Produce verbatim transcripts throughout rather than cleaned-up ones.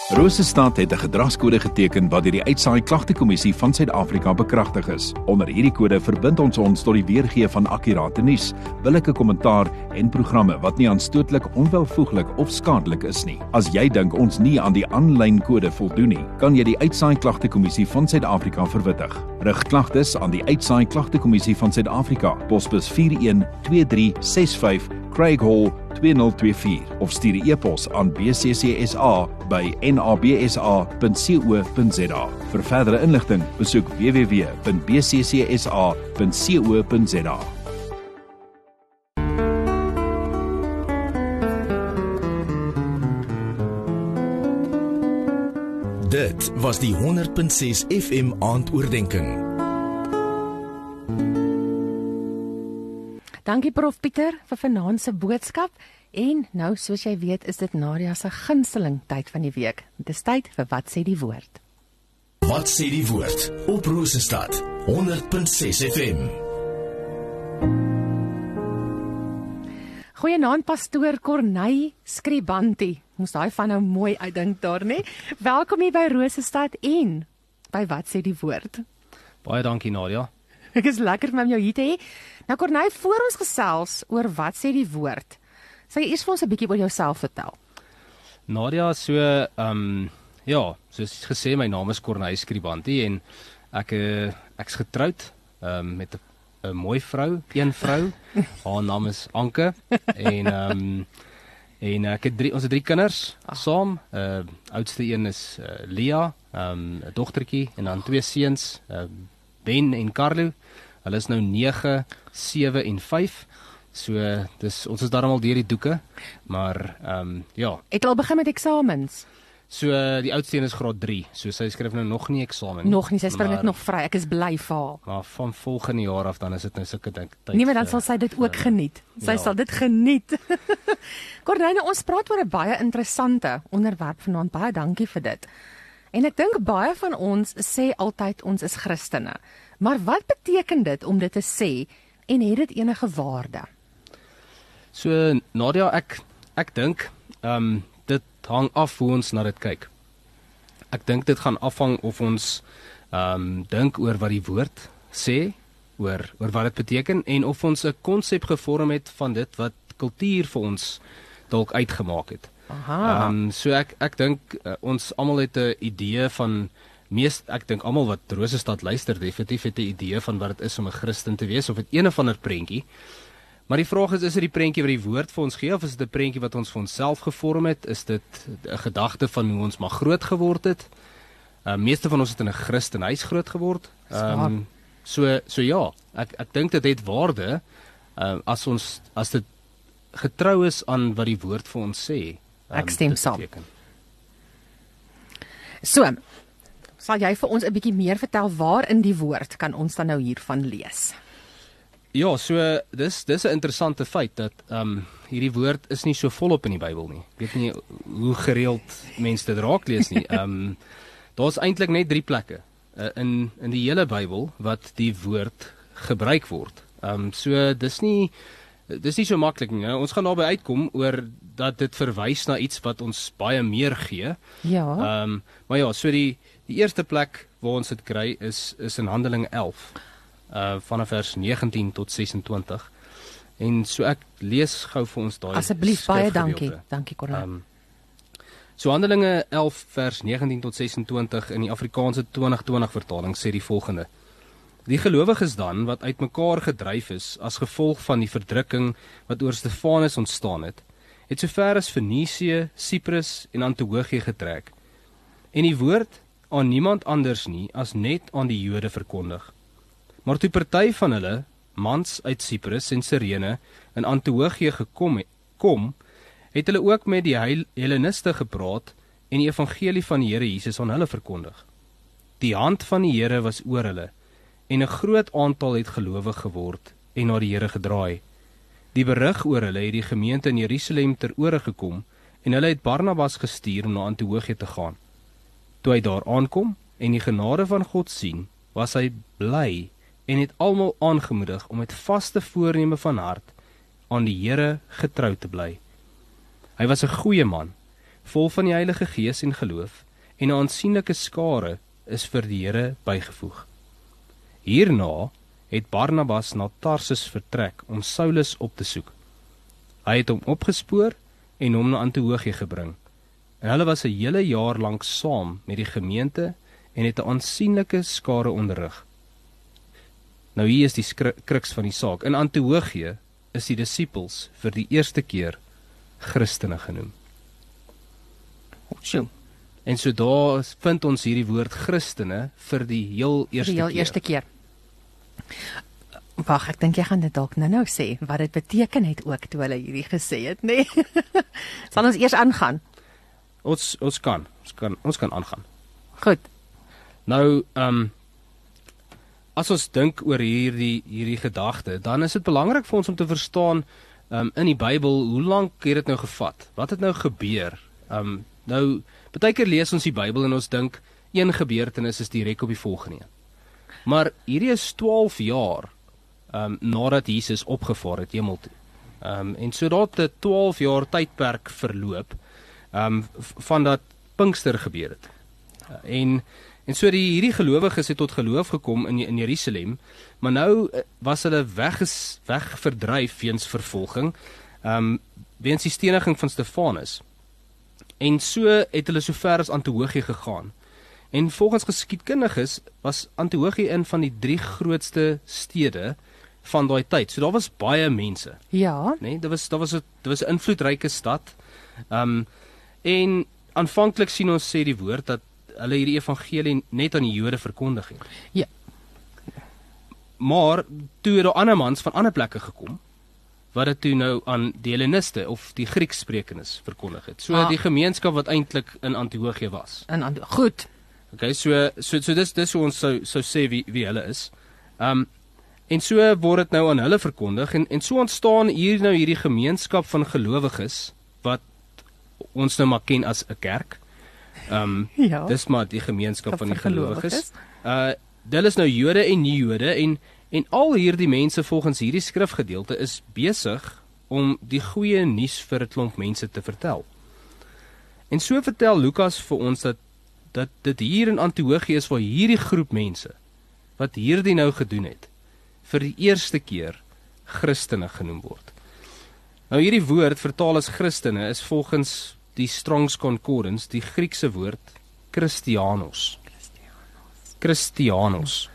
Rosestad het 'n gedragskode geteken wat deur die Uitsaai Klagtekommissie van Suid-Afrika bekragtig is. Onder hierdie kode verbind ons ons tot die weergee van akkurate nuus, billike kommentaar en programme wat nie aanstootlik, onwelvoeglik of skadelik is nie. As jy dink ons nie aan die aanlyn kode voldoen nie, kan jy die Uitsaai Klagtekommissie van Suid-Afrika verwittig. Rig klagtes aan die Uitsaai Klagtekommissie van Suid-Afrika, posbus vier een twee drie ses vyf, Craig Hall twee nul twee vier of stuur 'n e-pos aan b c c s a by n a b s a punt co punt z a. Vir verdere inligting, besoek w w w punt b c c s a punt co punt z a. Dit was die honderd punt ses F M aandoordenking. Dankie Prof Pieter vir vanaand se boodskap. En nou, soos jy weet, is dit Nadia se gunsteling tyd van die week. Dit is tyd vir Wat sê die woord. Wat sê die woord op Rosestad honderd punt ses F M. Goeienaand pastoor Corneille Scribanti. Moes daai van nou mooi uitdink daar, né? Welkom hier by Rosestad en by Wat sê die woord. Baie dankie Nadia. Ek is lekker om jou hier te hê. Nou Corneille, voor ons gesels oor Wat sê die woord, sal jy eers vir ons 'n bietjie oor jouself vertel? Nadia, so, ehm, um, ja, soos gesê, my naam is Corneille Scribanti en ek, uh, ek's getroud um, met 'n mooi vrou, een vrou, haar naam is Anke, en, um, en ek het drie, ons het drie kinders saam, uh, oudste een is uh, Lia, 'n um, dogtertjie, en dan twee seuns, uh, Ben en Carlo. Hulle is nou nege, sewe en vyf. So, dis, ons is daarom deur die doeke, maar, um, ja. Het al begin met eksamens? So, die oudste een is graad drie, so sy skryf nou nog nie eksamen nie. Nog nie, sy spring net nog vry, ek is bly vir haar. Maar van volgende jaar af, dan is dit nou sulke tyd. Nee, maar dan sal sy dit ook uh, geniet. Sy ja. sal dit geniet. Corneille, ons praat oor 'n baie interessante onderwerp vanaand, baie dankie vir dit. En ek dink baie van ons sê altyd ons is Christene. Maar wat beteken dit om dit te sê en het dit enige waarde? So Nadia, ek ek dink um, dit hang af hoe ons na dit kyk. Ek dink dit gaan afhang of ons um, dink oor wat die woord sê, oor, oor wat dit beteken, en of ons 'n konsep gevorm het van dit wat kultuur vir ons dalk uitgemaak het. Aha. Um, so ek ek dink uh, ons almal het 'n idee van meest ek dink almal wat Rosestad luister definitief het 'n idee van wat dit is om 'n Christen te wees of het een of ander prentjie. Maar die vraag is, is dit die prentjie wat die woord vir ons gee of is dit 'n prentjie wat ons vir onsself gevorm het? Is dit 'n gedagte van hoe ons maar groot geword het? Uh, meeste van ons het in 'n Christenhuis groot geword. Um, so so ja, ek ek dink dit het waarde uh, as ons as dit getrou is aan wat die woord vir ons sê. Um, Ek stem saam. So, sal jy vir ons 'n bietjie meer vertel waar in die woord kan ons dan nou hiervan lees? Ja, so dis dis 'n interessante feit dat um, hierdie woord is nie so volop in die Bybel nie. Ek weet nie hoe gereeld mense dit raak lees nie. Um, Daar's eintlik net drie plekke uh, in in die hele Bybel wat die woord gebruik word. Um, so dis nie dis nie so maklik nie. Ons gaan daarby uitkom oor dat dit verwys na iets wat ons baie meer gee. Ja. Um, maar ja, so die die eerste plek waar ons dit kry is is in Handelinge elf. Uh, vanaf vers negentien tot sesentwintig. En so ek lees gou vir ons daai asseblief baie dankie. Dankie Corneille. Um, so Handelinge elf vers negentien tot sesentwintig in die Afrikaanse twintig twintig vertaling sê die volgende: Die gelowiges dan wat uitmekaar gedryf is as gevolg van die verdrukking wat oor Stefanus ontstaan het, het sover as Fenisië, Siprus en Antiochië getrek en die woord aan niemand anders nie as net aan die Jode verkondig. Maar toe party van hulle, mans uit Siprus en Sirene, in Antiochië gekom het, kom, het hulle ook met die Helleniste gepraat en die evangelie van die Here Jesus aan hulle verkondig. Die hand van die Here was oor hulle, en 'n groot aantal het gelowig geword en na die Here gedraai. Die berig oor hulle het die gemeente in Jerusalem ter ore gekom, en hulle het Barnabas gestuur om na Antiochië te gaan. Toe hy daar aankom en die genade van God sien, was hy bly en het almal aangemoedig om met vaste voorneme van hart aan die Here getrou te bly. Hy was 'n goeie man, vol van die Heilige Gees en geloof, en 'n aansienlike skare is vir die Here bygevoeg. Hierna het Barnabas na Tarsus vertrek om Saulus op te soek. Hy het hom opgespoor en hom na Antiochië gebring. En hulle was 'n hele jaar lank saam met die gemeente en het 'n aansienlike skare onderrig. Nou hier is die kruks van die saak. In Antiochië is die disippels vir die eerste keer Christene genoem. Sjoe. En so daar vind ons hierdie woord Christene vir die heel eerste die heel keer. eerste keer. Wag, ek dink jy gaan dit dalk nou-nou sê, wat dit beteken het ook toe hulle hierdie gesê het, nê? Nee? Sal ons eers aangaan? Ons ons kan, ons kan ons kan aangaan. Goed. Nou, ehm um, as ons dink oor hierdie hierdie gedagte, dan is dit belangrik vir ons om te verstaan um, in die Bybel, hoe lank het dit nou gevat? Wat het nou gebeur? Um, nou, baie keer lees ons die Bybel en ons dink een gebeurtenis is direk op die volgende een. Maar hierdie is twaalf jaar um, nadat Jesus opgevaar het hemel toe. Um, en so dat die twaalf jaar tydperk verloop um, van dat Pinkster gebeur het. Uh, en En so die hierdie gelowiges het tot geloof gekom in in Jerusalem, maar nou was hulle wegges, wegverdryf weens vervolging, um, weens die steniging van Stefanus. En so het hulle so ver as Antiochië gegaan. En volgens geskiedkundiges was Antiochië een van die drie grootste stede van daai tyd. So daar was baie mense. Ja. Nee, dit was daar was 'n dit was 'n invloedryke stad. Um en aanvanklik sien ons sê die woord dat hulle hierdie evangelie net aan die Jode verkondig het. Ja. Maar toe het daar ander mans van ander plekke gekom wat dit toe nou aan die Helleniste of die Griekssprekendes verkondig het. So ah. die gemeenskap wat eintlik in Antiochië was. In Ant- Goed. Okay, so so so dis dis hoe ons sou sou sê wie wie hulle is. Um en so word dit nou aan hulle verkondig en en so ontstaan hier nou hierdie gemeenskap van gelowiges wat ons nou maar ken as 'n kerk. Um, ja. Dis maar die gemeenskap van die gelowiges. gelowiges. Uh, Hulle is nou Jode en nie-Jode en, en al hierdie mense volgens hierdie skrifgedeelte is besig om die goeie nuus vir 'n klomp mense te vertel. En so vertel Lukas vir ons dat, dat dit hier in Antiochië is waar hierdie groep mense, wat hierdie nou gedoen het, vir die eerste keer Christene genoem word. Nou hierdie woord vertaal as Christene is volgens die Strong's Concordance, die Griekse woord Christianos. Christianos.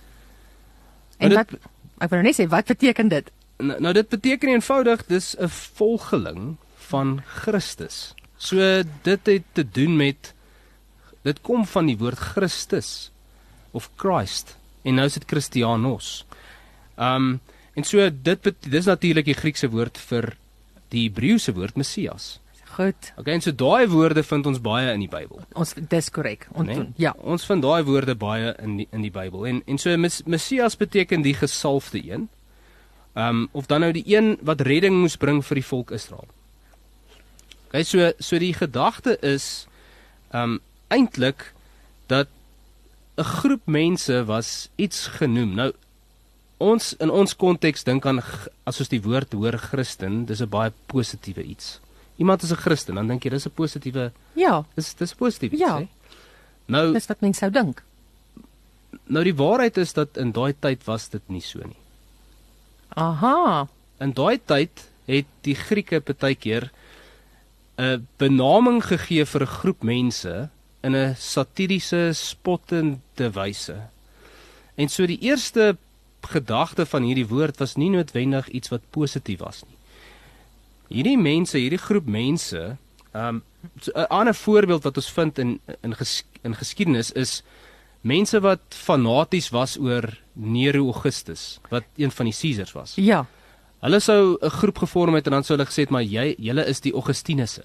En nou wat, dit, ek wil net sê, wat beteken dit? Nou, nou dit beteken eenvoudig, dis 'n volgeling van Christus. So dit het te doen met, dit kom van die woord Christus, of Christ, en nou is dit Christianos. Um, en so dit, dis natuurlik die Griekse woord vir die Hebreëse woord Messias. Goed. Okay, en so daai woorde vind ons baie in die Bybel. Ons dis korrek. Ons Nee? ja. Ons vind daai woorde baie in die, in die Bybel. En en so Messias beteken die gesalfde een. Um of dan nou die een wat redding moes bring vir die volk Israel. Okay, so so die gedagte is um eintlik dat 'n groep mense was iets genoem. Nou ons in ons konteks dink aan, as ons die woord hoor Christen, dis 'n baie positiewe iets. Iemand is 'n Christen, dan dink jy dis 'n positiewe, Ja, dis dis positief iets, Ja. hè? Nou dis wat mense sou dink. nou die waarheid is dat in daai tyd was dit nie so nie. Aha. In daai tyd het die Grieke partykeer 'n benaming gegee vir 'n groep mense in 'n satiriese, spottende wyse. En so die eerste gedagte van hierdie woord was nie noodwendig iets wat positief was nie. Hierdie mense, hierdie groep mense, um, so 'n ander voorbeeld wat ons vind in in, ges, in geskiedenis is mense wat fanaties was oor Nero Augustus, wat een van die Caesars was. Ja. Hulle sou 'n groep gevorm het en dan sou hulle gesê het, maar jy, julle is die Augustinusse.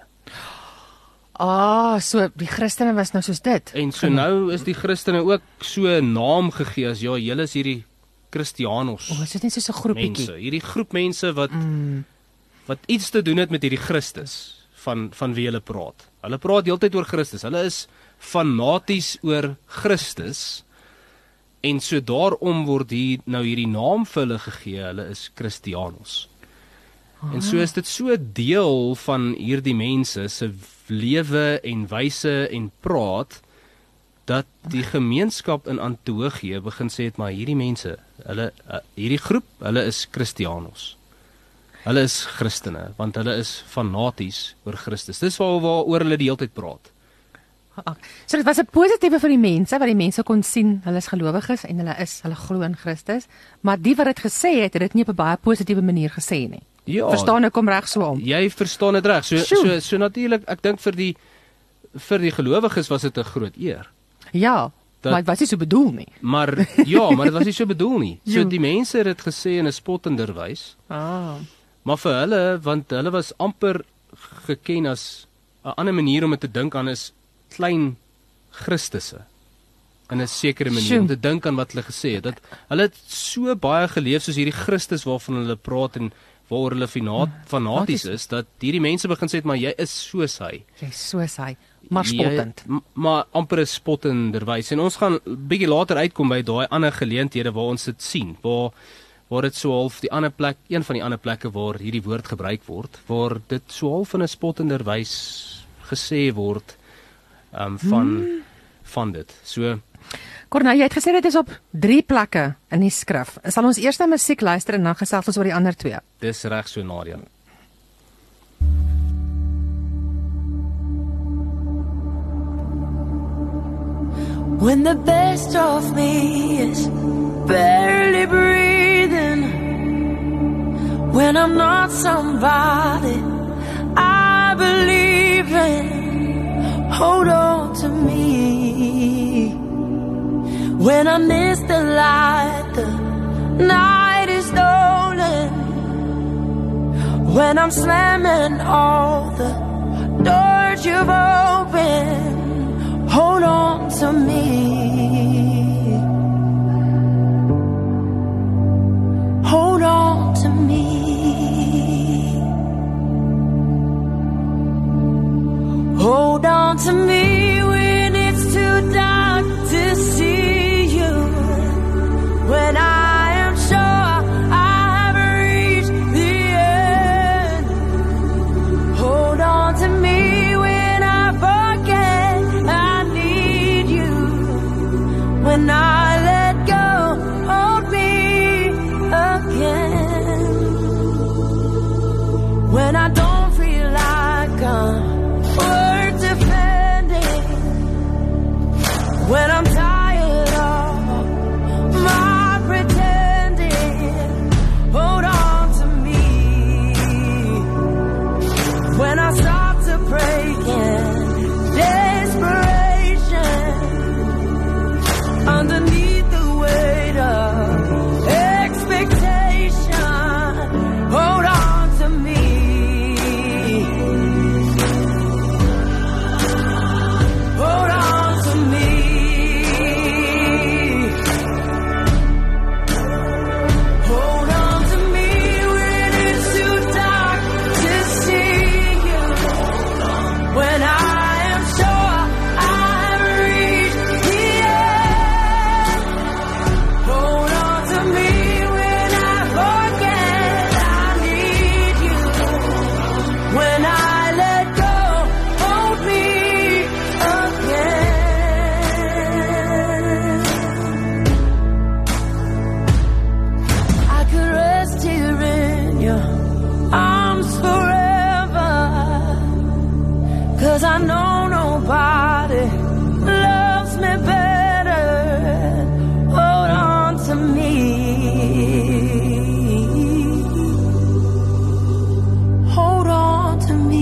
Ah, so die Christene was nou soos dit. En so nou is die Christene ook so 'n naam gegee as ja, julle is hierdie Christianos. O, oh, is dit net soos 'n groepietjie? Mense, hierdie groep mense wat Mm. wat iets te doen het met hierdie Christus van van wie hulle praat. Hulle praat heeltyd oor Christus. Hulle is fanaties oor Christus. En so daarom word hier nou hierdie naam vir hulle gegee. Hulle is Christianos. Ah. En so is dit so 'n deel van hierdie mense se lewe en wyse en praat, dat die gemeenskap in Antiochië begin sê het, maar hierdie mense, hulle hierdie groep, hulle is Christianos. Hulle is Christene, want hulle is fanaties oor Christus. Dis waar waaroor hulle die hele tyd praat. So dit was 'n positiewe vir die mense, wat die mense kon sien, hulle is gelowiges en hulle is, hulle glo in Christus, maar die wat dit gesê het, het dit nie op 'n baie positiewe manier gesê nie. Ja, verstaan ek kom reg so om? Jy verstaan dit reg. So so so natuurlik, ek dink vir die vir die gelowiges was dit 'n groot eer. Ja, dat, maar dit was nie so bedoel nie. Maar ja, maar dit was nie so bedoel nie. So die mense het dit gesê in 'n spottender wys. Ah. Maar vir hulle, want hulle was amper geken as 'n ander manier om dit te dink aan is klein Christusse. In 'n sekere manier Sjoe. om te dink aan wat hulle gesê het. Dat hulle het so baie geleef soos hierdie Christus waarvan hulle praat en waaroor hulle fanaat, fanaties is, dat hierdie mense begin sê, maar jy is soos hy. Jy is soos hy, maar spottend. Jy, maar amper 'n spottenderwys. En ons gaan bietjie later uitkom by daai ander geleenthede waar ons dit sien, waar waar dit so half die ander plek, een van die ander plekke waar hierdie woord gebruik word, waar dit so half in 'n spottenderwys gesê word um, van hmm. van dit. So Corneil, jy het gesê dit is op drie plekke in die skrif. Sal ons eers na musiek luister en dan gesels ons oor die ander twee? Dis reg so, Nadia. When the best of me is barely breathing, when I'm not somebody I believe in, hold on to me. When I miss the light, the night is stolen. When I'm slamming all the doors you've opened, hold on to me. Hold on to me. Hold on to me when it's too dark to see you. When I am sure I have reached the end, hold on to me when I forget I need you. When I let go, hold me again. When I don't feel like I'm worth defending, when I'm tired of my pretending, hold on to me. When I start to break in desperation, underneath the weight of expectation, hold on to me. Hold on to me. Hold on to me when it's too dark to see you. When I am sure I've reached the end, hold on to me when I forget I need you. When I let go, hold me again. I could rest here in your arms forever, 'cause I know nobody loves me better. Hold on to me. Hold on to me.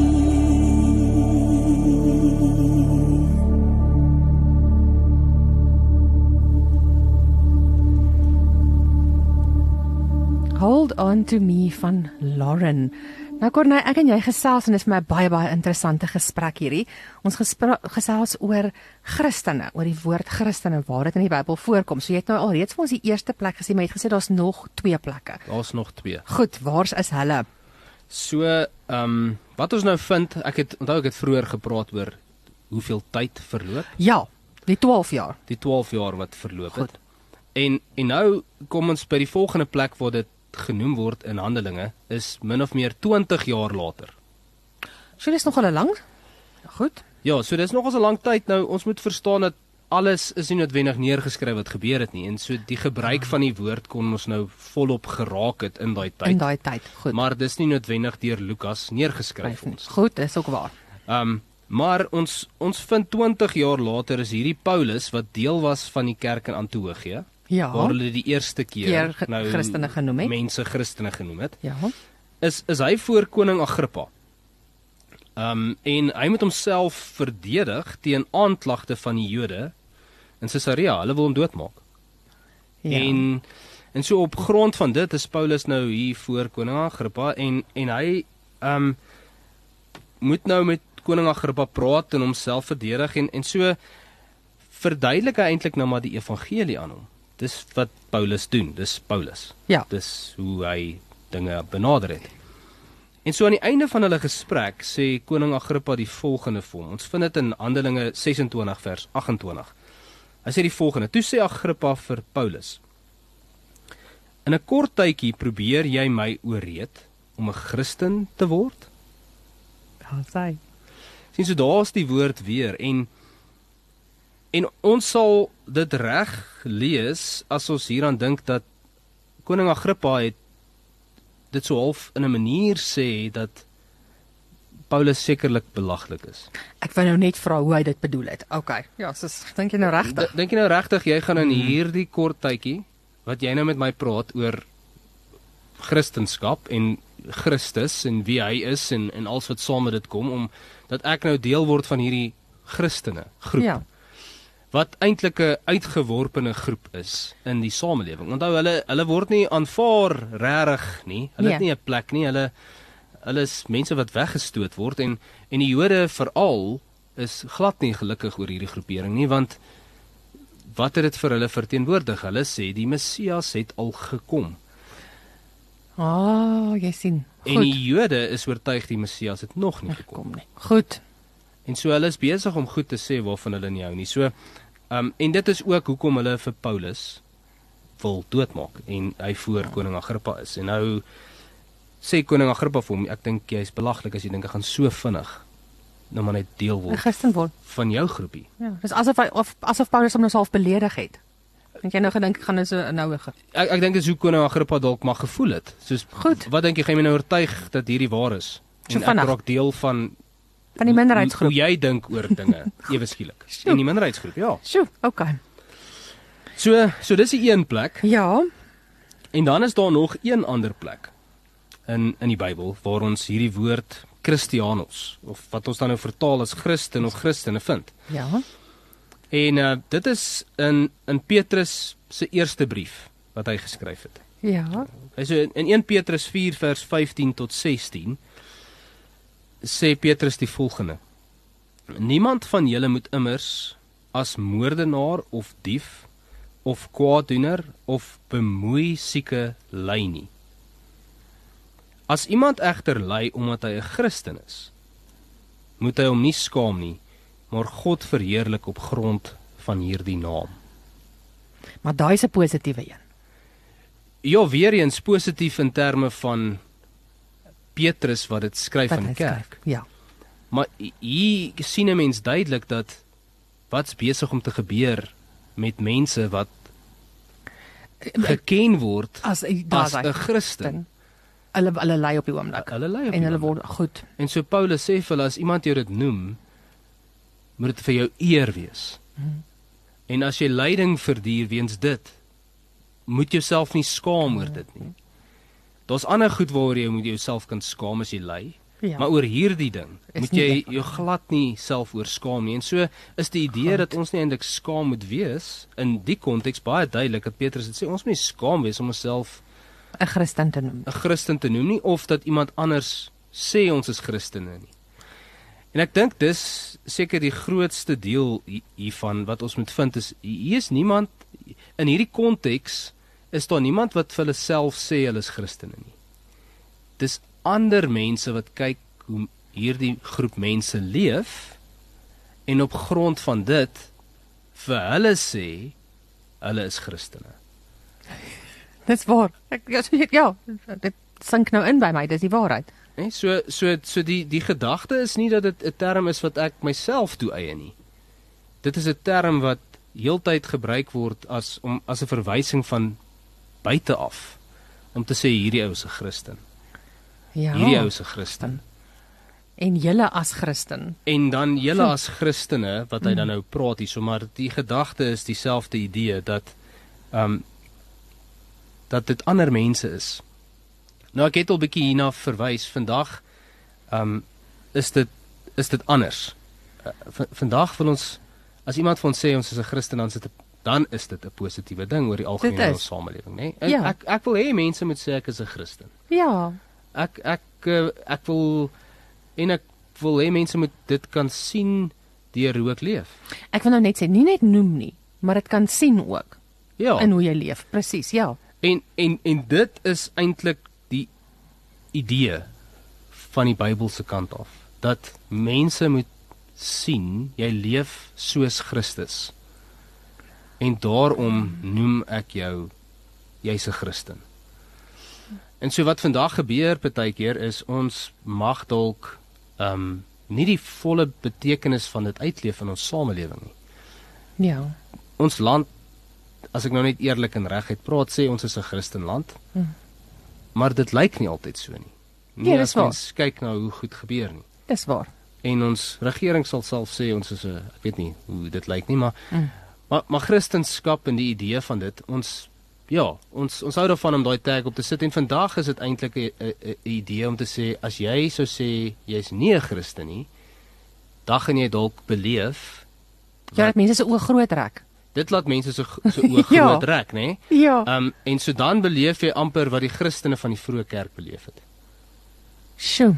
Hold on to me van Lauren. Nou Corneil, ek en jy gesels en dit is my baie baie interessante gesprek hierdie. Ons gesels oor Christene, oor die woord Christene, waar dit in die Bybel voorkom. So jy het nou al reeds vir ons die eerste plek gesê, maar jy het gesê daar's nog twee plekke. Daar's nog twee. Goed, waar is hulle? So, ehm um, wat ons nou vind, ek het onthou ek het vroeër gepraat oor hoeveel tyd verloop? Ja, die twaalf jaar. Die twaalf jaar wat verloop het. Goed. En en nou kom ons by die volgende plek waar dit genoem word in Handelinge is min of meer twintig jaar later. So dis nogal 'n lang. Goed. Ja, so dis nogals 'n lang tyd nou. Ons moet verstaan dat alles is nie noodwendig neergeskryf wat gebeur het nie. En so die gebruik van die woord kon ons nou volop geraak het in daai tyd. In daai tyd. Goed. Maar dis nie noodwendig deur Lukas neergeskryf ons. Goed, dis ook waar. Ehm um, maar ons ons vind twintig jaar later is hierdie Paulus wat deel was van die kerk in Antiochië, Ja. waar hulle die eerste keer, Keer nou Christene genoem het. mense Christene genoem het. Ja. Is is hy voor koning Agrippa. Ehm um, en hy moet homself verdedig teen aanklagte van die Jode in Caesarea. Hulle wil hom doodmaak. Ja. En en so op grond van dit is Paulus nou hier voor koning Agrippa en en hy ehm um, moet nou met koning Agrippa praat en homself verdedig en en so verduidelik hy eintlik nou maar die evangelie aan hom. Dis wat Paulus doen. Dis Paulus. Ja. Dis hoe hy dinge benader het. En so aan die einde van hulle gesprek sê koning Agrippa die volgende vir hom. Ons vind dit in Handelinge sesentwintig vers agt en twintig. Hy sê die volgende: Toe sê Agrippa vir Paulus: In 'n kort tydjie probeer jy my ooreed om 'n Christen te word? Ja, sê. Sien, so daar's die woord weer en en ons sal dit reg lees as ons hieraan dink dat koning Agrippa het dit so half in 'n manier sê dat Paulus sekerlik belaglik is. Ek wou nou net vra hoe hy dit bedoel het. Okay. Ja, soos dink jy nou regtig? D- Dink jy nou regtig jy gaan in hierdie kort tydjie wat jy nou met my praat oor Christendom en Christus en wie hy is en en alles wat saam met dit kom om dat ek nou deel word van hierdie Christene groep. Ja. Wat eintlik 'n uitgeworpene groep is in die samelewing. Onthou hulle hulle word nie aanvaar regtig nie. Hulle Nee. het nie 'n plek nie. Hulle hulle is mense wat weggestoot word en en die Jode veral is glad nie gelukkig oor hierdie groepering nie want wat het dit vir hulle verteenwoordig? Hulle sê die Messias het al gekom. Ah, jy sien. En Goed. die Jode is oortuig die Messias het nog nie gekom. Kom nie. Goed. En so hulle is besig om goed te sê waarvan hulle nie hou nie. So um, en dit is ook hoekom hulle vir Paulus wil doodmaak en hy voor koning Agrippa is. En nou sê koning Agrippa vir hom, ek dink jy's belaglik as jy dink ek gaan so vinnig nou maar net deel 'n word Christen word. van jou groepie. Ja, dis asof hy of asof Paulus hom nou half beledig het. Dink jy nou gedink ek gaan nou so nou ge. Ek ek dink dis hoe koning Agrippa dalk mag gevoel het. Soos Goed. wat dink jy gaan my nou oortuig dat hierdie waar is? So En ek vinnig. raak deel van Van die minderheidsgroep. Hoe, hoe jy dink oor dinge ewe skielik. In die minderheidsgroep, ja. Sjoe, okay. So so dis die een plek. Ja. En dan is daar nog een ander plek in in die Bybel waar ons hierdie woord Christianos of wat ons dan nou vertaal as Christen of Christene vind. Ja. En uh, dit is in in Petrus se eerste brief wat hy geskryf het. Ja. Hy sê in een Petrus vier vers vyftien tot sestien sê Petrus die volgende: Niemand van julle moet immers as moordenaar of dief of kwaaddoener of bemoeisieke ly nie. As iemand egter ly omdat hy 'n Christen is, moet hy hom nie skaam nie, maar God verheerlik op grond van hierdie naam. Maar daai is 'n positiewe een. Ja, weer eens positief in terme van Petrus wat dit skryf Wat aan hy die kerk. skryf. Ja. Maar hier sien 'n mens duidelik dat wat's besig om te gebeur met mense wat geken word As as 'n Christen. Hulle hulle lei op die oomblik. Hulle ly op En die hulle oomblik. word goed. En so Paulus sê vir hulle, as iemand jou dit noem, moet dit vir jou eer wees. Hmm. En as jy lyding verduur weens dit, moet jouself nie skaam oor dit nie. Daar's ander goed waaroor jy moet jouself kan skaam as jy ly. Ja. Maar oor hierdie ding Is moet nie jy dit- jou glad nie self oor skaam nie. En so is die idee Goed. dat ons nie eintlik skaam moet wees in die konteks baie duidelik dat Petrus dit sê, ons moet nie skaam wees om onsself 'n Christen te noem. 'n Christen te noem nie of dat iemand anders sê ons is Christene nie. En ek dink dis seker die grootste deel hi- hiervan wat ons moet vind is hier is niemand in hierdie konteks is daar niemand wat vir hulle self sê hulle is Christene nie. Dis ander mense wat kyk hoe hierdie groep mense leef en op grond van dit vir hulle sê hulle is Christene. Dis waar. Ek ja, so, ja, dit sink nou in by my, dis die waarheid. Nee, so so so die die gedagte is nie dat dit 'n term is wat ek myself toeëie nie. Dit is 'n term wat heeltyd gebruik word as om as 'n verwysing van buite af om te sê hierdie ou is 'n Christen. Ja. Hierdie ou is 'n Christen. En julle as Christen. En dan julle as Christene wat hy dan nou praat hier, so maar die gedagte is dieselfde idee dat ehm um, dat dit ander mense is. Nou ek het al bietjie hierna verwys. Vandag ehm um, is dit is dit anders. Uh, v vandag wil ons as iemand van ons sê ons is 'n Christen, dan is dit 'n dan is dit 'n positiewe ding oor die algemene samelewing, né? Nee? Ja. Ek ek wil hê mense moet sê ek is 'n Christen. Ja. Ek ek uh, ek wil en ek wil hê mense moet dit kan sien deur hoe ek leef. Ek wil nou net sê, nie net noem nie, maar dit kan sien ook Ja. in hoe jy leef. Presies, ja. En en en dit is eintlik die idee van die Bybelse kant af, dat mense moet sien jy leef soos Christus. En daarom noem ek jou jy's 'n Christen. En so wat vandag gebeur partykeer is ons mag dalk ehm um, nie die volle betekenis van dit uitleef in ons samelewing nie. Ja. Ons land, as ek nou net eerlik en reguit praat, sê ons is 'n Christenland. Hmm. Maar dit lyk nie altyd so nie. Nie Ja, as dis waar. mens kyk na hoe goed gebeur nie. Dis waar. En ons regering sal self sê ons is 'n ek weet nie hoe dit lyk nie, maar mm. maar maar Christendom en die idee van dit, ons ja, ons ons hou daarvan om daai tag op te sit en vandag is dit eintlik 'n 'n idee om te sê as jy sou sê jy's nie 'n Christen nie, dan gaan jy dalk beleef Ja, dat mense se oë groot rek. dit laat mense so so oë Ja. groot rek, nê? Ja. Ehm um, en so dan beleef jy amper wat die Christene van die vroeë kerk beleef het. Sjoe.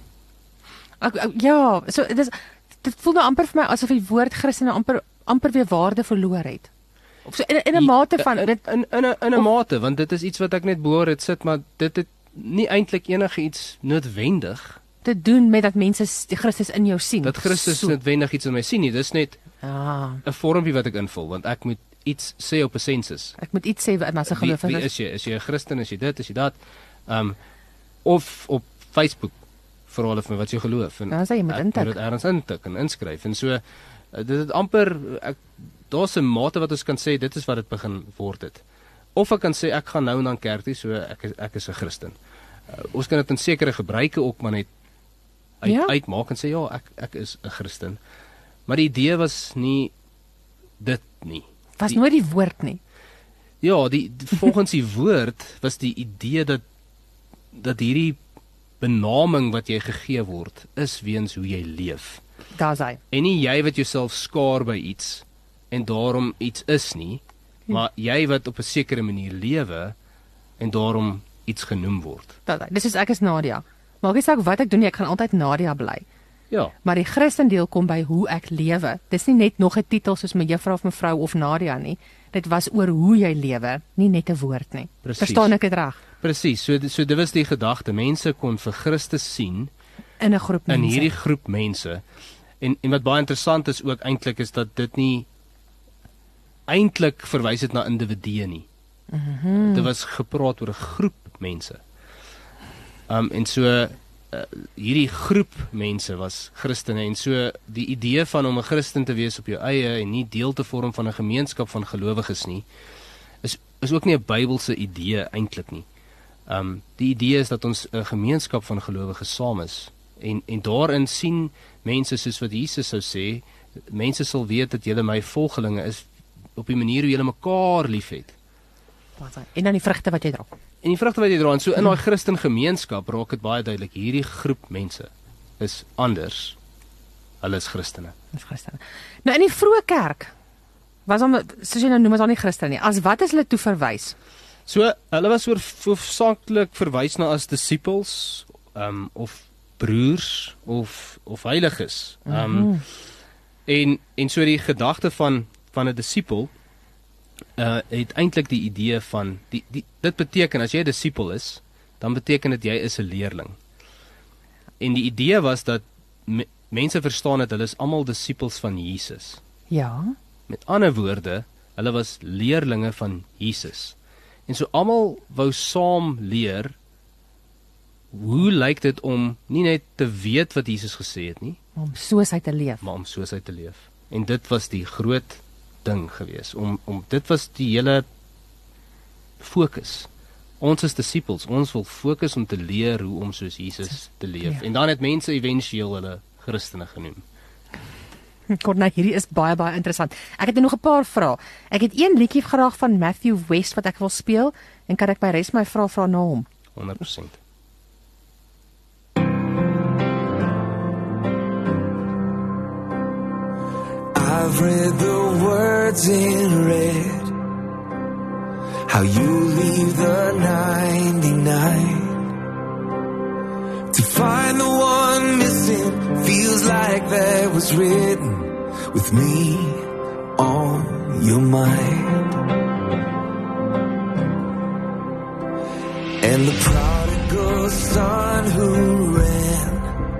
Ek, ek, ja, so dis dit voel nou amper vir my asof die woord Christen nou amper amper weer waarde verloor het. Of so in in 'n mate van in dit in in 'n in 'n mate, want dit is iets wat ek net behoor het sit, maar dit het nie eintlik enige iets noodwendig te doen met dat mense s- die Christus in jou sien. dat Christus So, noodwendig iets in my sien nie. Dis net ah, 'n vormpie wat ek invul, want ek moet iets sê op 'n sensus. ek moet iets sê wat my se Wie, geloof wie is. is jy? Is jy 'n Christen? Is jy dit? Is jy dat? Ehm um, of op Facebook vra hulle vir my wat jy geloof en Nou, sê jy moet ek intik. moet dit ergens intik en inskryf en so uh, dit het amper ek daar's 'n mate wat ons kan sê dit is wat dit begin word het. Of ek kan sê ek gaan nou en dan kerk toe, so ek is ek is 'n Christen. Uh, ons kan dit in sekere gebruike ook maar net uit, Ja. uitmaak en sê ja, ek ek is 'n Christen. Maar die idee was nie dit nie. Was die, nooit die woord nie. Ja, die, die volgens die woord was die idee dat dat hierdie benaming wat jy gegee word is weens hoe jy leef. Daar's hy. En nie jy wat jouself skaar by iets en daarom iets is nie, maar jy wat op 'n sekere manier lewe en daarom iets genoem word. Daar's hy. Dis soos ek is Nadia. Maak nie saak wat ek doen nie, ek gaan altyd Nadia bly. Ja, Maar die Christendeel kom by hoe ek lewe. Dis nie net nog 'n titel soos my juffrou of mevrou of Nadia nie. Dit was oor hoe jy lewe, nie net 'n woord nie. Presies. Verstaan ek dit reg? presies. So so dit was die gedagte. Mense kon vir Christus sien In 'n groep mense. in hierdie groep mense. En en wat baie interessant is ook eintlik is dat dit nie eintlik verwys het na individue nie. Mhm. Dit was gepraat oor 'n groep mense. Um en so uh, hierdie groep mense was Christene en so die idee van om 'n Christen te wees op jou eie en nie deel te vorm van 'n gemeenskap van gelowiges nie is is ook nie 'n Bybelse idee eintlik nie. Um die idee is dat ons 'n gemeenskap van gelowiges saam is en en daarin sien mense soos wat Jesus sou sê, mense sal weet dat julle my volgelinge is op die manier hoe julle mekaar liefhet. Daar's hy. En dan die vrugte wat jy dra. En die vrugte wat jy dra, en so in daai Christen gemeenskap raak dit baie duidelik, hierdie groep mense is anders. Hulle is Christene. Dis Christene. Nou in die vroeë kerk was hom soos jy nou noem as al nie Christene nie. As wat is hulle toe verwys? So hulle was oor hoofsaaklik verwys na as disippels, um, of broers of of heiliges. Um mm-hmm. en en so die gedagte van van 'n disipel uh het eintlik die idee van die, die dit beteken as jy 'n disipel is, dan beteken dit jy is 'n leerling. En die idee was dat me, mense verstaan dat hulle is almal disippels van Jesus. Ja. Met ander woorde, hulle was leerlinge van Jesus. En so almal wou saam leer, hoe lyk dit om nie net te weet wat Jesus gesê het nie, Om soos hy te leef. maar om soos hy te leef. En dit was die groot ding gewees. Om, om, dit was die hele fokus. Ons is disippels, ons wil fokus om te leer hoe om soos Jesus te leef. Ja. En dan het mense eventueel hulle Christene genoem. Corney, hierdie is baie, baie interessant. Ek het nog 'n paar vrae. Ek het een liedjie graag van Matthew West wat ek wil speel, en kan ek my res my vrae vra na hom? honderd persent. I've read the words in red, how you leave the ninety-nine to find the one missing. Feels like that was written with me on your mind. And the prodigal son who ran,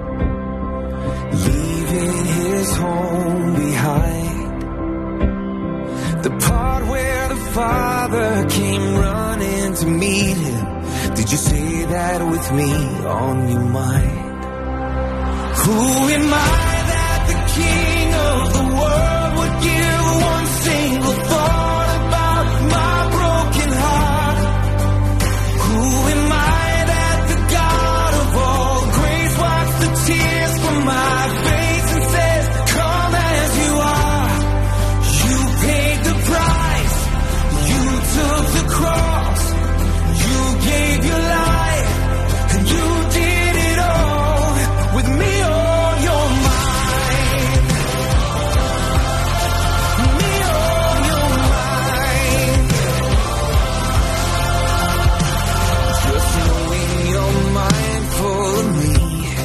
leaving his home behind. The part where the father came running to meet him. Did you say that with me on your mind? Who am I that the king of the world would give one single thought about my broken heart? Who am I that the God of all grace wipes the tears from my face and says, come as you are? You paid the price, you took the cross, you gave your life, and you did it all with me on your mind. Me on your mind. Just knowing you're mindful of me,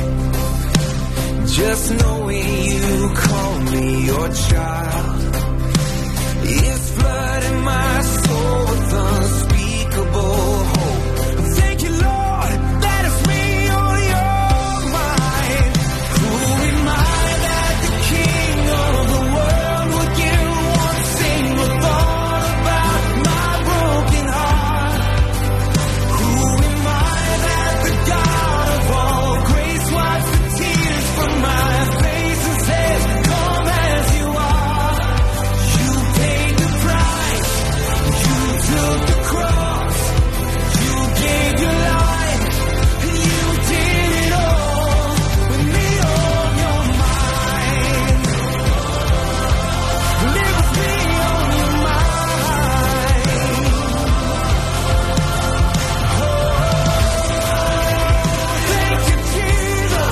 just knowing you call me your child, it's flooding my soul with unspeakable hope. Thank you, Lord, that it's me on your mind. Who am I that the king of the world would give one single thought about my broken heart? Who am I that the God of all grace wipes the tears from my face and says, come as you are? You paid the price, you took the cross, you gave your life, and you did it all with me on your mind. Live with me on your mind. Thank you, Jesus.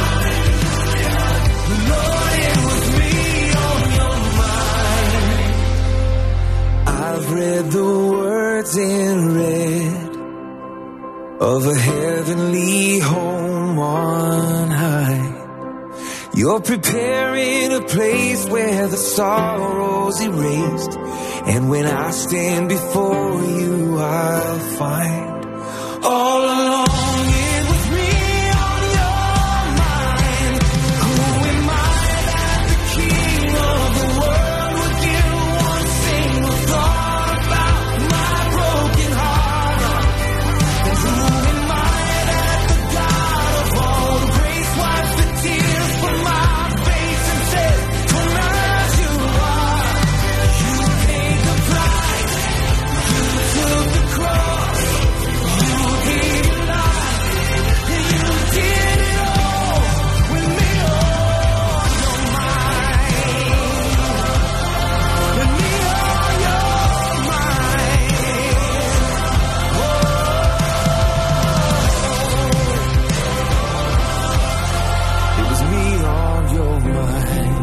Lord, it was me on your mind. I've read the words in red of a heavenly home on high. You're preparing a place where the sorrow's erased, and when I stand before you, I'll find all along it was me on your mind. Who am I that the king of the world would give one single thought about my broken heart? And who am I that the God of all grace wipes the tears from my face and says, come as you are? You paid the price, you took the cross, you gave your life, and you did it all with me on your mind. With me on your mind. It was me on your mind.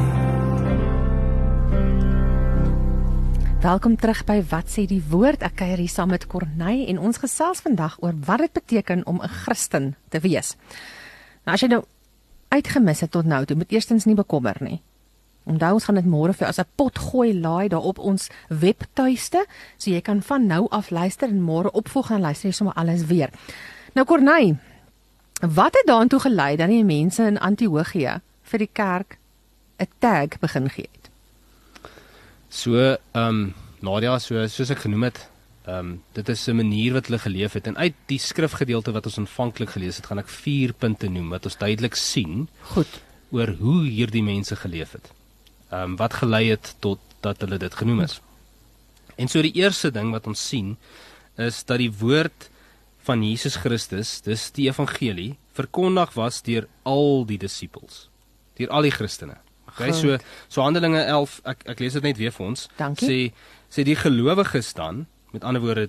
Welkom terug by Wat sê die woord. Ek kuier hier saam met Corney en ons gesels vandag oor wat dit beteken om 'n Christen te wees. Nou as jy nou uitgemis het tot nou toe, moet eerstens nie bekommer nie. Onthou, ons gaan dit môre vir jou as 'n pot gooi laai daar op ons webtuiste, so jy kan van nou af luister en môre opvolg en luister jy sommer alles weer. Nou Corney, wat het daartoe gelei dat die mense in Antiochië vir die kerk 'n tag begin gee het? So, ehm um, Nadia, so soos ek genoem het, Ehm um, dit is 'n manier wat hulle geleef het en uit die skrifgedeelte wat ons aanvanklik gelees het, gaan ek vier punte noem wat ons duidelik sien Goed. oor hoe hierdie mense geleef het. Ehm um, wat gelei het tot dat hulle dit genoem is. En so die eerste ding wat ons sien is dat die woord van Jesus Christus, dis die evangelie, verkondig was deur al die disippels, deur al die Christene. Okay, so so Handelinge elf, ek ek lees dit net weer vir ons. Dankie. Sê sê die gelowiges dan, met ander woorde,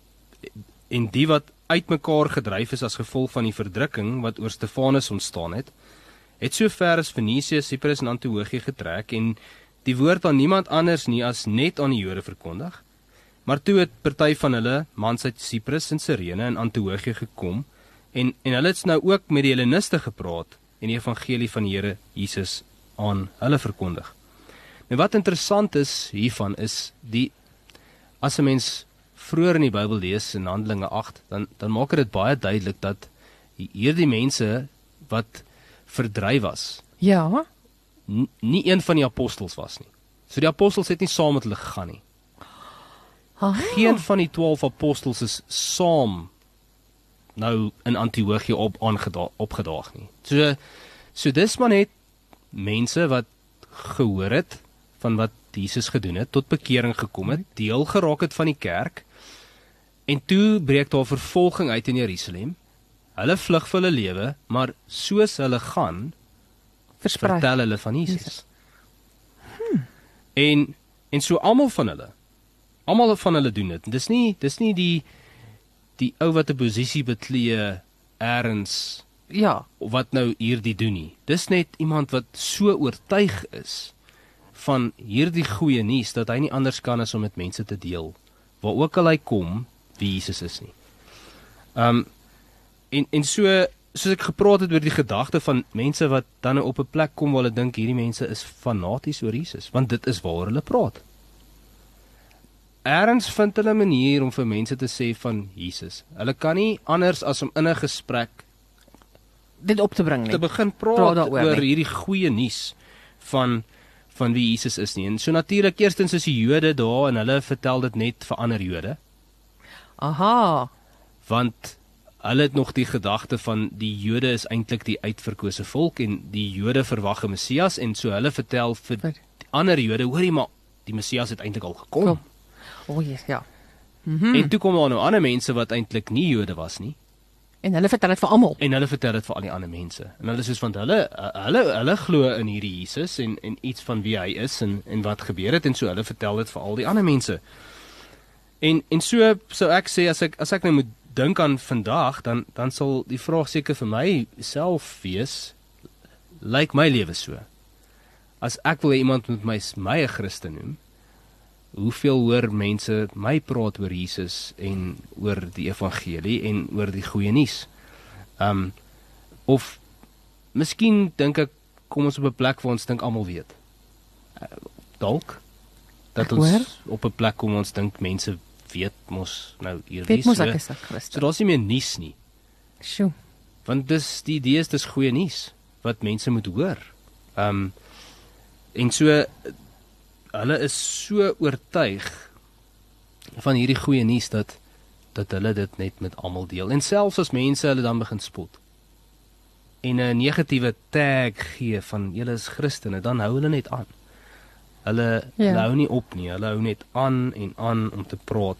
en die wat uitmekaar gedryf is as gevolg van die verdrukking wat oor Stefanus ontstaan het, het so ver as Fenisië, Cyprus en Antiochië getrek en die woord aan niemand anders nie as net aan die Jode verkondig. Maar toe het party van hulle mans uit Cyprus en Cyrene en Antiochië gekom en en hulle het nou ook met die Helleniste gepraat en die evangelie van die Here Jesus aan hulle verkondig. Nou wat interessant is hiervan is die as 'n mens vroeër in die Bybel lees in Handelinge agt, dan dan maak dit baie duidelik dat hierdie mense wat verdryf was, Ja. n- nie een van die apostels was nie. So die apostels het nie saam met hulle gegaan nie. Ah, Geen van die twaalf apostels is saam nou in Antiochië op aangeda- opgedaag nie. So so dis maar net mense wat gehoor het van wat Jesus gedoen het, tot bekering gekom het, deel geraak het van die kerk, en toe breek daar vervolging uit in Jerusalem. Hulle vlug vir hulle lewe, maar soos hulle gaan, versprei. vertel hulle van Jesus. Hmm. En en so almal van hulle, almal van hulle doen dit. Dis nie dis nie die die ou wat 'n posisie beklee eers Ja. wat nou hierdie doen nie. Dis net iemand wat so oortuig is van hierdie goeie nuus dat hy nie anders kan as om met mense te deel waar ook al hy kom wie Jesus is nie. Um en en so soos ek gepraat het oor die gedagte van mense wat dan op 'n plek kom waar hulle dink hierdie mense is fanaties oor Jesus, want dit is waaroor hulle praat. Eerens vind hulle 'n manier om vir mense te sê van Jesus. Hulle kan nie anders as om in 'n gesprek Dit op te bring nie. te begin praat, Praat daaroor oor nie. hierdie goeie nuus van van wie Jesus is nie. En so natuurlik eerstens is die Jode daar en hulle vertel dit net vir ander Jode, Aha. want hulle het nog die gedagte van die Jode is eintlik die uitverkose volk en die Jode verwag 'n Messias en so hulle vertel vir Vir- die ander Jode, hoorie maar, die Messias het eintlik al gekom. Kom. O, oh, yes, ja. Hmm. En toe kom daar nou ander mense wat eintlik nie Jode was nie. En hulle vertel dit vir almal. En hulle vertel dit vir al die ander mense. En hulle soos want hulle hulle hulle glo in hierdie Jesus en en iets van wie hy is en en wat gebeur het en so hulle vertel dit vir al die ander mense. En en so sou ek sê as ek as ek nou moet dink aan vandag, dan dan sal die vraag seker vir my self wees, lyk my lewe so. As ek wil hê iemand moet my my 'n Christen noem, hoeveel hoor mense my praat oor Jesus en oor die evangelie en oor die goeie nuus? Um of miskien dink ek kom ons op 'n plek waar ons dink almal weet. Uh, dalk dat Ek ons hoor. op 'n plek kom ons dink mense weet mos nou hier Weet mos so. ek is 'n So Christen. daar's nie meer nuus nie. Sjoe. Want dis die idee is dis goeie nuus wat mense moet hoor. Um en so hulle is so oortuig van hierdie goeie nuus dat dat hulle dit net met almal deel. En selfs as mense hulle dan begin spot en 'n negatiewe tag gee van julle is Christene, dan hou hulle net aan. Hulle, Ja. hulle hou nie op nie. Hulle hou net aan en aan om te praat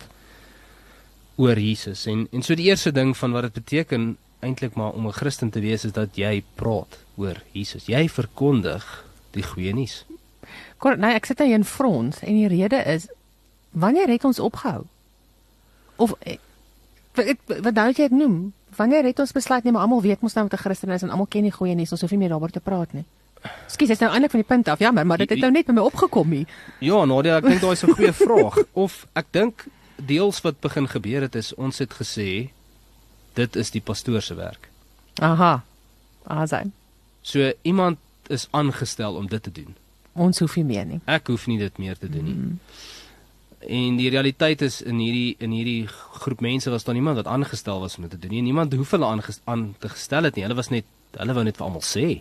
oor Jesus. En en so die eerste ding van wat dit beteken eintlik maar om 'n Christen te wees is dat jy praat oor Jesus. Jy verkondig die goeie nuus. Kort, nee, ek sit hier in front en die rede is wanneer het ons opgehou? Of eh, wat wat nou jy dit noem? Wanneer het ons besluit nee, maar almal weet mos nou wat 'n Christen is en almal ken die goeie nuus, ons hoef nie meer daaroor te praat nie. Skus, dit is nou eintlik van die punt af. Jammer, maar dit het nou net by my opgekom hier. Ja, Nadia, ek dink daai is 'n goeie vraag. Of ek dink deels wat begin gebeur het is ons het gesê dit is die pastoor se werk. Aha. Ah, sy. So iemand is aangestel om dit te doen. Ons hoef nie meer nie. Ek hoef nie dit meer te doen nie. Mm. En die realiteit is in hierdie in hierdie groep mense was daar niemand wat aangestel was om dit te doen nie. Niemand hoef hulle aanges, aan te gestel het nie. Hulle was net hulle wou net vir almal sê.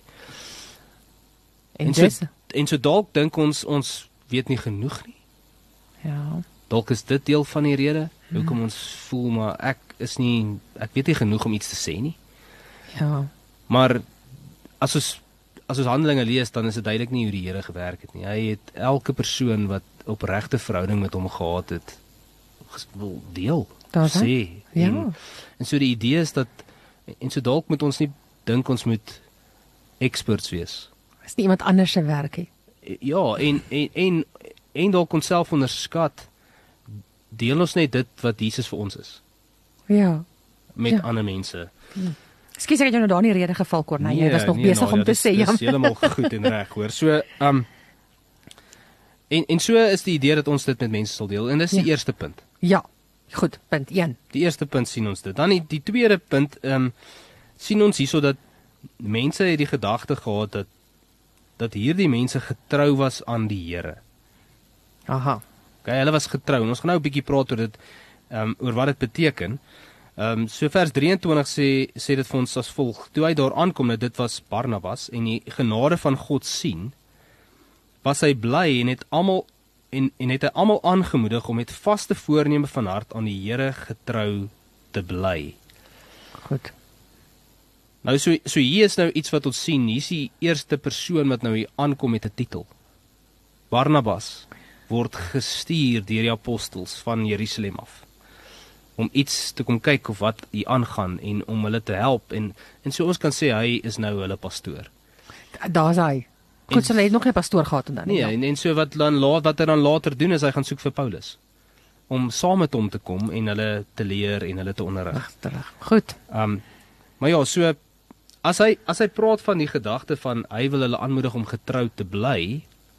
En, En so dis en so dalk dink ons ons weet nie genoeg nie. ja. Dalk is dit deel van die rede. Hoekom ons voel, maar ek is nie, ek weet nie genoeg om iets te sê nie. Ja. Maar as ons as ons Handelinge lees, dan is dit duidelik nie hoe die Here gewerk het nie. Hy het elke persoon wat opregte verhouding met hom gehad het, wil deel, sê. Ja. En, en so die idee is dat, en so dalk moet ons nie dink ons moet experts wees. Is nie iemand anders se werk nie. Ja, en, en, en, en dalk onsself onderskat, deel ons net dit wat Jesus vir ons is, Ja. met Ja. ander mense. Ekskuus, ek het jou nou daar in die rede geval, Corneille. Jy was nog nee, besig nou, om ja, te dis, sê, ja. Dis heeltemal goed en reg, hoor. So, um, en, en so is die idee dat ons dit met mense sal deel, en dis die Ja. eerste punt. Ja. Goed, punt een. Die eerste punt sien ons dit. Dan die, die tweede punt, um, sien ons hierso dat mense het die gedagte gehad dat, dat hierdie mense getrou was aan die Here. Aha. Okay, hulle was getrou, en ons gaan nou 'n bietjie praat oor dit, um, oor wat dit beteken. Um, so vers drieëntwintig sê, sê dit vir ons as volg: toe hy daar aankom, dat dit was Barnabas, en die genade van God sien, was hy bly en het almal en, en het hy almal aangemoedig om met vaste voorneme van hart aan die Here getrou te bly. Goed. Nou so, so hier is nou iets wat ons sien, hier is die eerste persoon wat nou hier aankom met 'n titel. Barnabas word gestuur deur die apostels van Jerusalem af, om iets te kom kyk of wat hier aangaan, en om hulle te help, en, en so ons kan sê, hy is nou hulle pastoor. Daar's hy. Goed, En- so hulle het nog nie 'n pastoor gehad en dan nie. Nee, en, en so wat, dan, laat, wat hy dan later doen, is hy gaan soek vir Paulus, om saam met hom te kom, en hulle te leer, en hulle te onderrig. Reg, terug. Goed. Um, maar ja, so, as hy, as hy praat van die gedagte van, hy wil hulle aanmoedig om getrou te bly,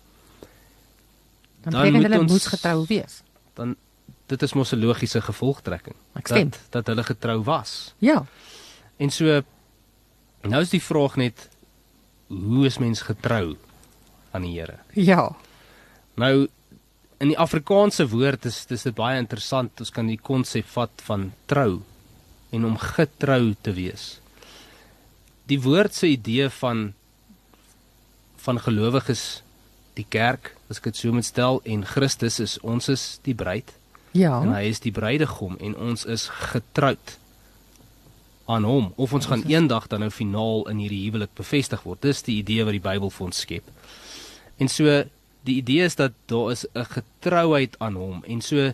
Dan Dan beteken moet hulle ons- moes getrou wees. dan, dit is mos 'n logiese gevolgtrekking, Ek stem. dat, dat hulle getrou was. Ja. En so, nou is die vraag net, hoe is mens getrou aan die Here? Ja. Nou, in die Afrikaanse woord is, is dit baie interessant, ons kan die konsep vat van trou, en om getrou te wees. Die woord se idee van, van gelowiges, die kerk, as ek dit so moet stel, en Christus is, ons is die bruid, Ja. en hy is die bruidegom, en ons is getroud aan hom, of ons gaan eendag dan nou finaal in hierdie huwelik bevestig word. Dis die idee wat die Bybel vir ons skep. En so, die idee is dat daar is 'n getrouheid aan hom, en so,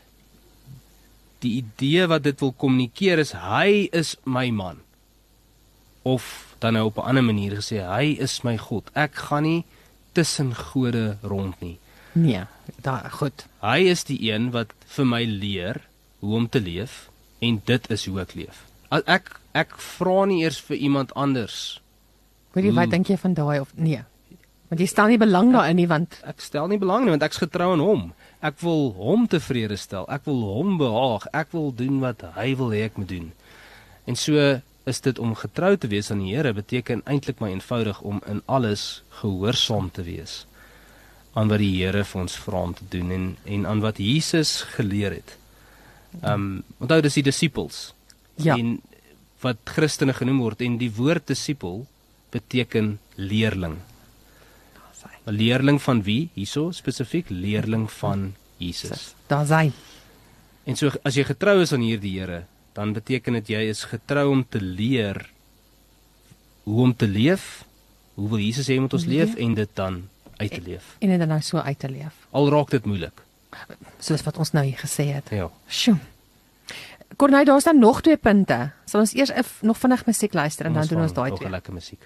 die idee wat dit wil kommunikeer is, hy is my man, of dan nou op 'n ander manier gesê, hy is my God, ek gaan nie tussen gode rond nie. Nee. Daar, goed. Hy is die een wat vir my leer hoe om te leef, en dit is hoe ek leef. As Ek, ek vra nie eers vir iemand anders. Weet jy, wat Hmm. dink jy van daai of nee? Want jy stel nie belang daarin nie, want Ek stel nie belang nie, want ek's getrou aan hom. Ek wil hom tevrede stel, ek wil hom behaag, ek wil doen wat hy wil hê ek moet doen. En so is dit om getrou te wees aan die Here, beteken eintlik maar eenvoudig om in alles gehoorsaam te wees aan wat die Here vir ons vra om te doen, en, en aan wat Jesus geleer het. Um, onthou, dis die disippels, ja. en wat Christene genoem word, en die woord disipel beteken leerling. 'n Leerling van wie? Hierso spesifiek leerling van Jesus. Daar's hy. En so as jy getrou is aan hierdie Here, dan beteken dit jy is getrou om te leer hoe om te leef, hoe wil Jesus hê moet ons leef, en dit dan uit te leef. En dit dan nou so uit te leef. Al raak dit moeilik. Soos wat ons nou hier gesê het. Ja. Sjoe. Corneille, daar's dan nog twee punte. Sal ons eers if, nog vinnig musiek luister en dan doen ons daai nog 'n twee. lekker musiek.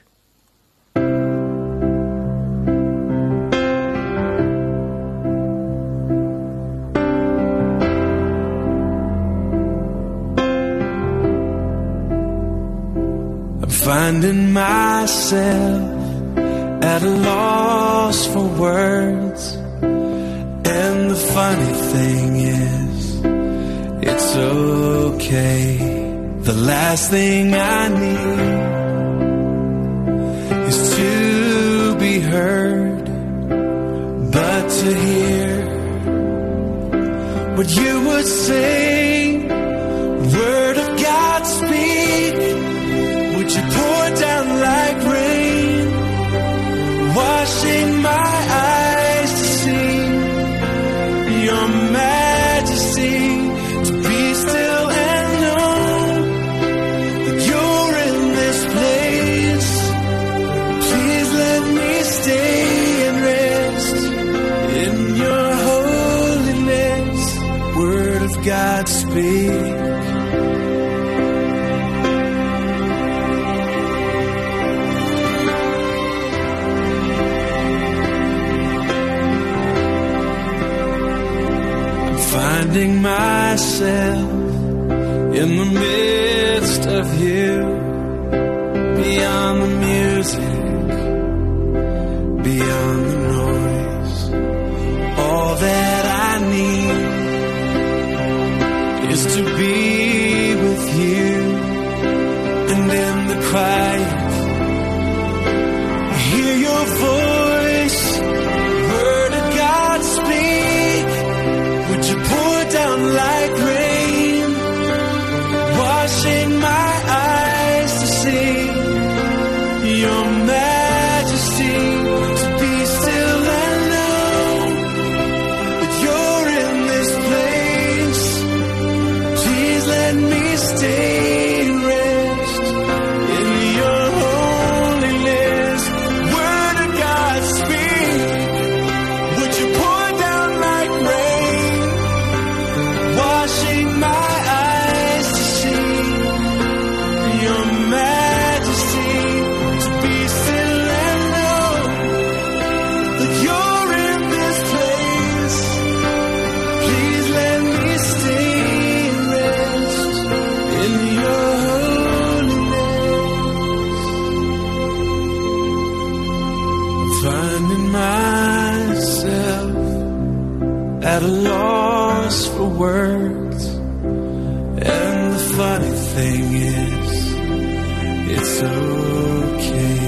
I'm finding myself at a loss for words. And the funny thing is, it's okay. The last thing I need is to be heard, but to hear what you would say. Word of God, speak. Would you pour down like rain, washing my eyes to see your majesty, to of God speak. I'm finding myself in the midst of you, beyond the music, beyond the noise. All that I need is to be with you, and in the quiet, hear your voice. Word of God speak. Would you pour down like rain, washing my eyes to see your majesty, to be still and know that you're in this place. Please let me stay, rest in your holiness. Word of God speak. Would you pour down like rain, washing my eyes to see your majesty, to be still and know that you're in this place. Please let me stay, rest in your holiness. Finding myself at a loss for words, and the funny thing is, it's okay.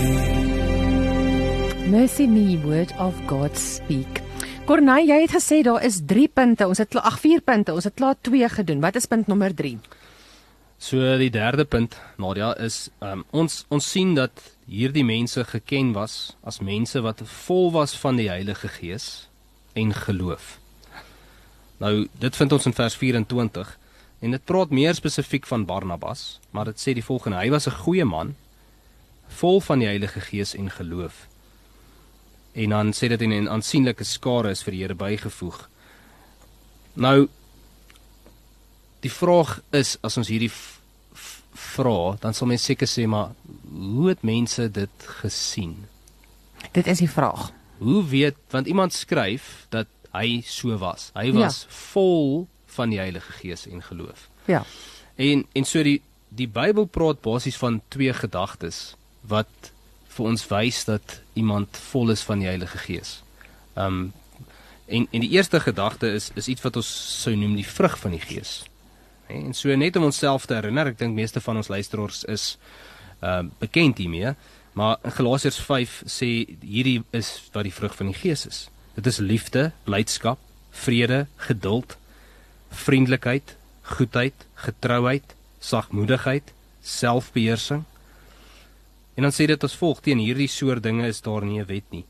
Mercy me, word of God speak. Corneille, jy het gesê daar is drie punte. Ons het klaar ag vier punte. Ons het klaar twee gedoen. Wat is punt nommer drie? So die derde punt, Nadia, is um, ons ons sien dat hierdie mense geken was as mense wat vol was van die Heilige Gees en geloof. Nou, dit vind ons in vers vyf-en-twintig, en dit praat meer spesifiek van Barnabas, maar dit sê die volgende: hy was 'n goeie man, vol van die Heilige Gees en geloof. En dan sê dit in 'n aansienlike skare is vir die Here bygevoeg. Nou, die vraag is, as ons hierdie vra, dan sal mens seker sê, maar hoe het mense dit gesien? Dit is die vraag. Hoe weet, want iemand skryf dat hy so was. Hy was ja. vol van die Heilige Gees en geloof. Ja. En en so die die Bybel praat basies van twee gedagtes wat vir ons wys dat iemand vol is van die Heilige Gees. Um en en die eerste gedagte is is iets wat ons sou noem die vrug van die Gees. En so net om onsself te herinner, ek dink meeste van ons luisteraars is uh, bekend hiermee, maar in Galasiërs vyf sê hierdie is wat die vrug van die Gees is. Dit is liefde, blydskap, vrede, geduld, vriendelikheid, goedheid, getrouheid, sagmoedigheid, selfbeheersing. En dan sê dit as volg: teen hierdie soort dinge is daar nie 'n wet nie.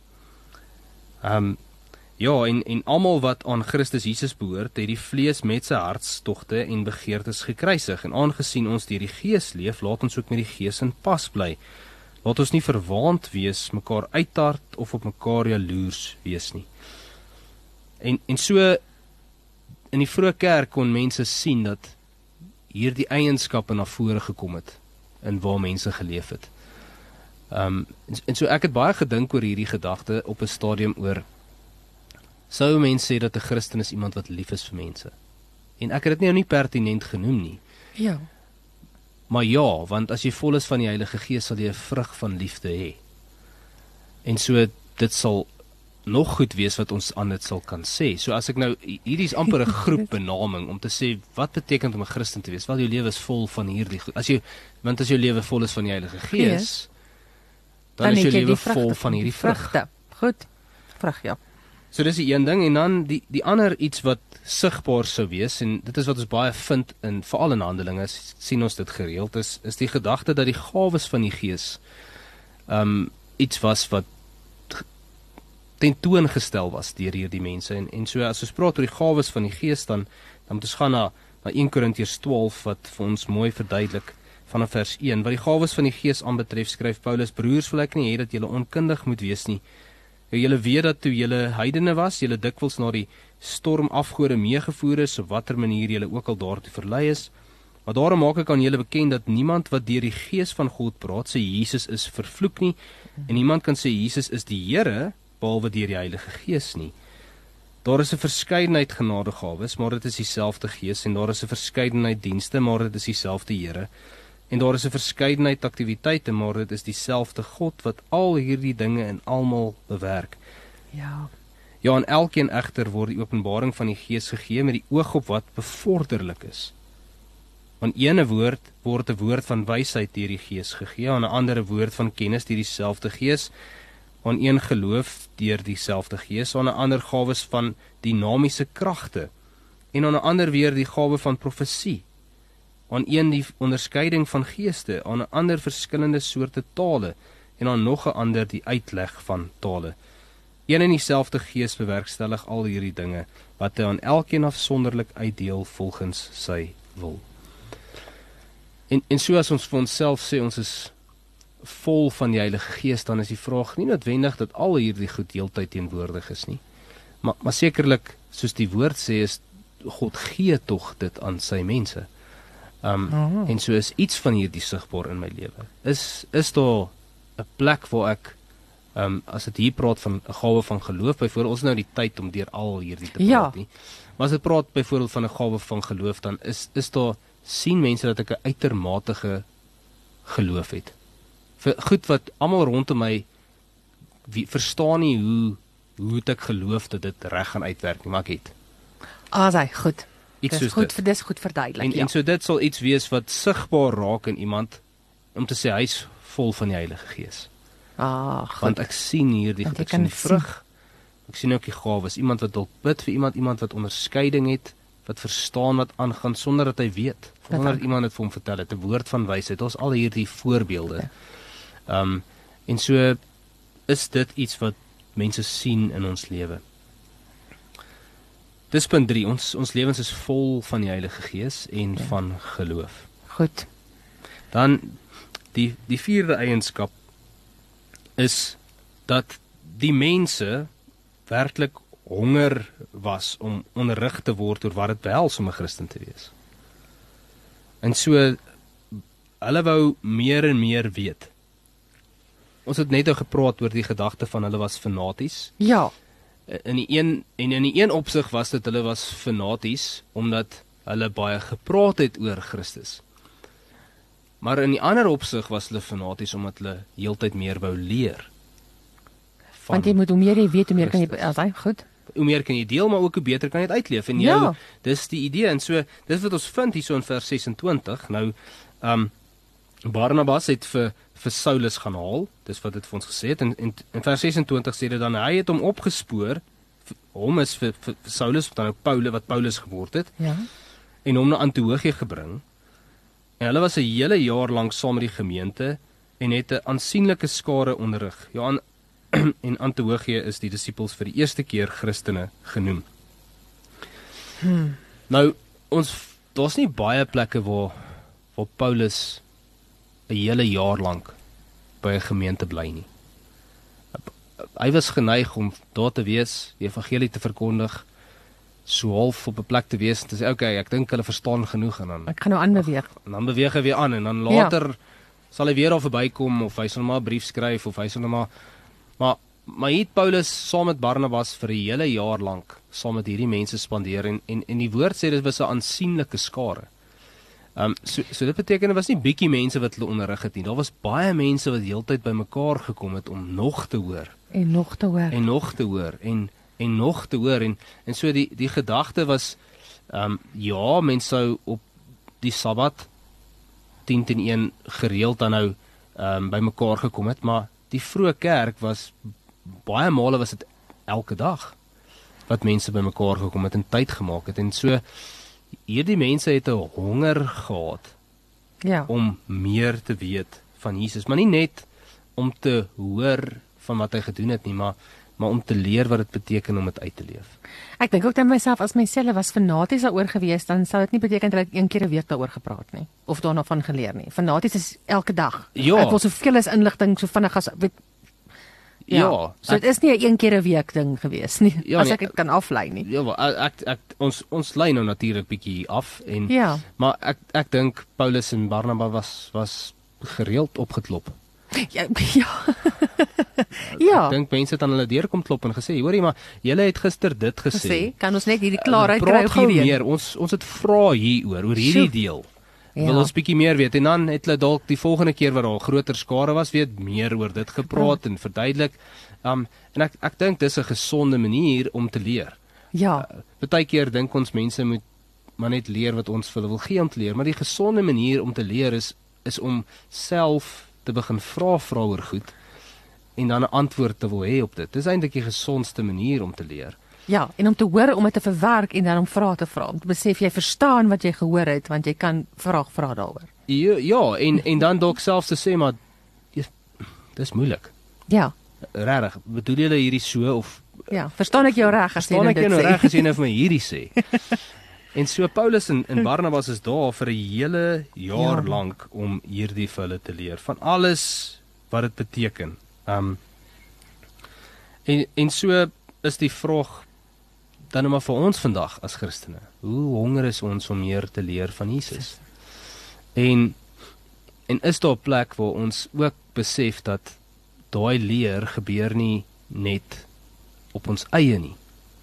Um, ja, en, en almal wat aan Christus Jesus behoort, het die vlees met sy hartstogte en begeertes gekruisig. En aangesien ons deur die Gees leef, laat ons ook met die Gees in pas bly. Laat ons nie verwaand wees, mekaar uittart of op mekaar jaloers wees nie. En, en so, in die vroeë kerk kon mense sien dat hierdie eienskappe na vore gekom het, in waar mense geleef het. Um, en, en so ek het baie gedink oor hierdie gedagte op 'n stadium oor, sou mense sê dat 'n Christen is iemand wat lief is vir mense. En ek het dit nou nie pertinent genoem nie. Ja. Maar ja, want as jy vol is van die Heilige Gees, sal jy 'n vrug van liefde hê. En so, dit sal nog goed wees wat ons aan dit sal kan sê. So as ek nou, hierdie is amper 'n groepbenaming om te sê, wat beteken om 'n Christen te wees? Wel, jou lewe is vol van hierdie goed. As jy, want as jou lewe vol is van die Heilige Gees, dan, dan is jou lewe vol van hierdie vrugte. Goed, vrug, ja. So dis die een ding, en dan die, die ander iets wat sigbaar sou wees, en dit is wat ons baie vind, in, veral in Handelinge, sien ons dit gereeld, is, is die gedagte dat die gawes van die Gees um, iets was wat tentoongestel was deur hierdie mense, en, en so as ons praat oor die gawes van die Gees, dan, dan moet ons gaan na, na een Korintiërs twaalf, wat vir ons mooi verduidelik, vanaf vers een, wat die gawes van die Gees aanbetref, skryf Paulus: broers, wil ek nie hê dat julle onkundig moet wees nie, Julle weet dat toe julle heidene was, julle dikwels na die stormafgode meegevoer is, op watter manier julle ook al daartoe verlei is. Maar daarom maak ek aan julle bekend dat niemand wat deur die Gees van God praat, sê Jesus is vervloek nie, en niemand kan sê Jesus is die Here, behalwe deur die Heilige Gees nie. Daar is 'n verskeidenheid genadegawes, maar dit is dieselfde Gees, en daar is 'n verskeidenheid dienste, maar dit is dieselfde Here. En daar is 'n verskeidenheid aktiwiteite, maar dit is dieselfde God wat al hierdie dinge in almal bewerk. Ja. Ja, aan elkeen egter word die openbaring van die Gees gegee met die oog op wat bevorderlik is. Aan ene woord word 'n woord van wysheid deur die Gees gegee, aan 'n ander 'n woord van kennis deur dieselfde Gees, aan een geloof deur dieselfde Gees, aan 'n ander gawes van dinamiese kragte, en aan 'n ander weer die gawe van profesie, aan een die onderskeiding van geeste, aan 'n ander verskillende soorte tale, en aan nog 'n ander die uitleg van tale. Een en dieselfde Gees bewerkstellig al hierdie dinge, wat hy aan elkeen afsonderlik uitdeel volgens sy wil. En, en so as ons vir onsself sê, ons is vol van die Heilige Gees, dan is die vraag nie noodwendig dat al hierdie goed heeltyd teenwoordig is nie. Maar, maar sekerlik, soos die woord sê, is God gee tog dit aan sy mense. Um, oh. En so is iets van hierdie sigbaar in my lewe. Is, is daar 'n plek waar ek, um, as dit hier praat van 'n gawe van geloof, byvoorbeeld, ons nou die tyd om deur al hierdie te praat ja. nie. Maar as dit praat byvoorbeeld van 'n gawe van geloof, dan is, is daar, sien mense dat ek 'n uitermatige geloof het. Vir goed wat almal rondom my wie, verstaan nie hoe, hoe het ek geloof dat dit reg gaan uitwerk nie, maar ek het. Ah, sy, goed. Iets dis goed, dit. Dis goed verduidelik, en, ja. en so dit sal iets wees wat sigbaar raak in iemand, om te sê, hy is vol van die Heilige Gees. Ah, goed. Want ek sien hierdie, ek sien die vrug, ek sien ook die gawes, iemand wat dalk bid vir iemand, iemand wat onderskeiding het, wat verstaan wat aangaan, sonder dat hy weet, sonder dat iemand het vir hom vertel het, 'n woord van wysheid, ons al hierdie voorbeelde. Ja. Um, en so is dit iets wat mense sien in ons lewe. Dis punt drie, ons, ons lewens is vol van die Heilige Gees en ja. van geloof. Goed. Dan, die, die vierde eienskap is dat die mense werklik honger was om onderrig te word oor wat dit behels om 'n Christen te wees. En so, hulle wou meer en meer weet. Ons het net nou gepraat oor die gedagte van hulle was fanaties. Ja. In die een, en in die een opsig was dit hulle was fanaties, omdat hulle baie gepraat het oor Christus. Maar in die ander opsig was hulle fanaties, omdat hulle heeltyd meer wou leer. Want jy moet, hoe meer jy weet, hoe meer Christus. Kan jy, as hy, goed. Hoe meer kan jy deel, maar ook hoe beter kan jy het uitleef. En jou, ja. Dis die idee, en so, dis wat ons vind hier so in vers sesentwintig, nou, um, Barnabas het vir, vir Saulus gaan haal, dis wat het vir ons gesê het, en in, in vers sesentwintig sê dit dan, hy het hom opgespoor, hom is vir, vir Saulus, wat dan ook Paulus, wat Paulus geword het, ja. En hom na Antiochië gebring, en hulle was 'n hele jaar lank saam met die gemeente, en het 'n aansienlike skare onderrig. Ja, en, en Antiochië is die disippels vir die eerste keer Christene genoem. Hmm. Nou, ons, daar's nie baie plekke waar, waar Paulus 'n hele jaar lank by 'n gemeente bly nie. Hy was geneig om daar te wees, die evangelie te verkondig, so half op 'n plek te wees en te sê, okay, ek dink hulle verstaan genoeg, en dan ek gaan nou aanbeweeg. En dan beweeg hy weer aan, en dan later ja. sal hy weer daar verbykom, of hy sal maar 'n brief skryf, of hy sal maar maar maar hier het Paulus saam met Barnabas vir 'n hele jaar lank saam met hierdie mense spandeer, en en, en die woord sê dit was 'n aansienlike skare. Um, so, so dit beteken, dit was nie bietjie mense wat hulle onderrig het nie, daar was baie mense wat heeltyd bymekaar gekom het om nog te hoor. En nog te hoor. En nog te hoor, en, en nog te hoor, en, en so die, die gedagte was, um, ja, mense sou op die Sabbat, tien teen een gereeld dan nou um, bymekaar gekom het, maar die vroeë kerk was, baie male was dit elke dag, wat mense bymekaar gekom het en tyd gemaak het, en so, hierdie mense het 'n honger gehad ja. om meer te weet van Jesus, maar nie net om te hoor van wat hy gedoen het nie, maar, maar om te leer wat dit beteken om dit uit te leef. Ek dink ook net myself, as myself was fanaties daaroor gewees, dan sou dit nie beteken dat ek een keer 'n week daaroor gepraat nie, of daarna van geleer nie. Fanaties is elke dag. Ja. Ek wil soveel as inligting so vinnig as weet. Ja, So dit is nie 'n een keer 'n week ding gewees nie, Ja, as nee, ek dit kan aflei nie. Ja, wel, ek ek ons ons lei nou natuurlik bietjie af en Ja. maar ek ek dink Paulus en Barnabas was was gereeld opgeklop. Ja. Ja. ja. Ek dink mense het aan hulle deur kom klop en gesê, hoorie maar julle het gister dit gesê. Gesê, kan ons net hierdie klaarheid kry Praat op gou hierdie een? meer. Ons ons het vra hieroor oor hierdie Sjoe. deel. Ja. Wil ons bietjie meer weet en dan het hulle dalk die volgende keer wat daar 'n groter skare was, weet meer oor dit gepraat en verduidelik. Um en ek ek dink dis 'n gesonde manier om te leer. Ja. Partykeer dink ons mense moet maar net leer wat ons vir hulle wil gee om te leer, maar die gesonde manier om te leer is is om self te begin vra vra oor goed en dan 'n antwoord te wil hê op dit. Dis eintlik die gesondste manier om te leer. Ja, en om te hoor, om dit te verwerk en dan om vrae te vra. Om te besef jy verstaan wat jy gehoor het, want jy kan vraag vra daaroor. Ja, ja en en dan dalk selfs te sê maar dis dis moeilik. Ja. Regtig, bedoel jy hierdie so of Ja, verstaan ek jou reg as jy staan nou ek dit jou nou sê? reg as jy nou vir my hierdie sê? En so Paulus en, en Barnabas is daar vir 'n hele jaar Ja. lank om hierdie vir hulle te leer van alles wat dit beteken. Um en en so is die vraag dan nou maar vir ons vandag as Christene. Hoe honger is ons om meer te leer van Jesus? En en is daar 'n plek waar ons ook besef dat daai leer gebeur nie net op ons eie nie.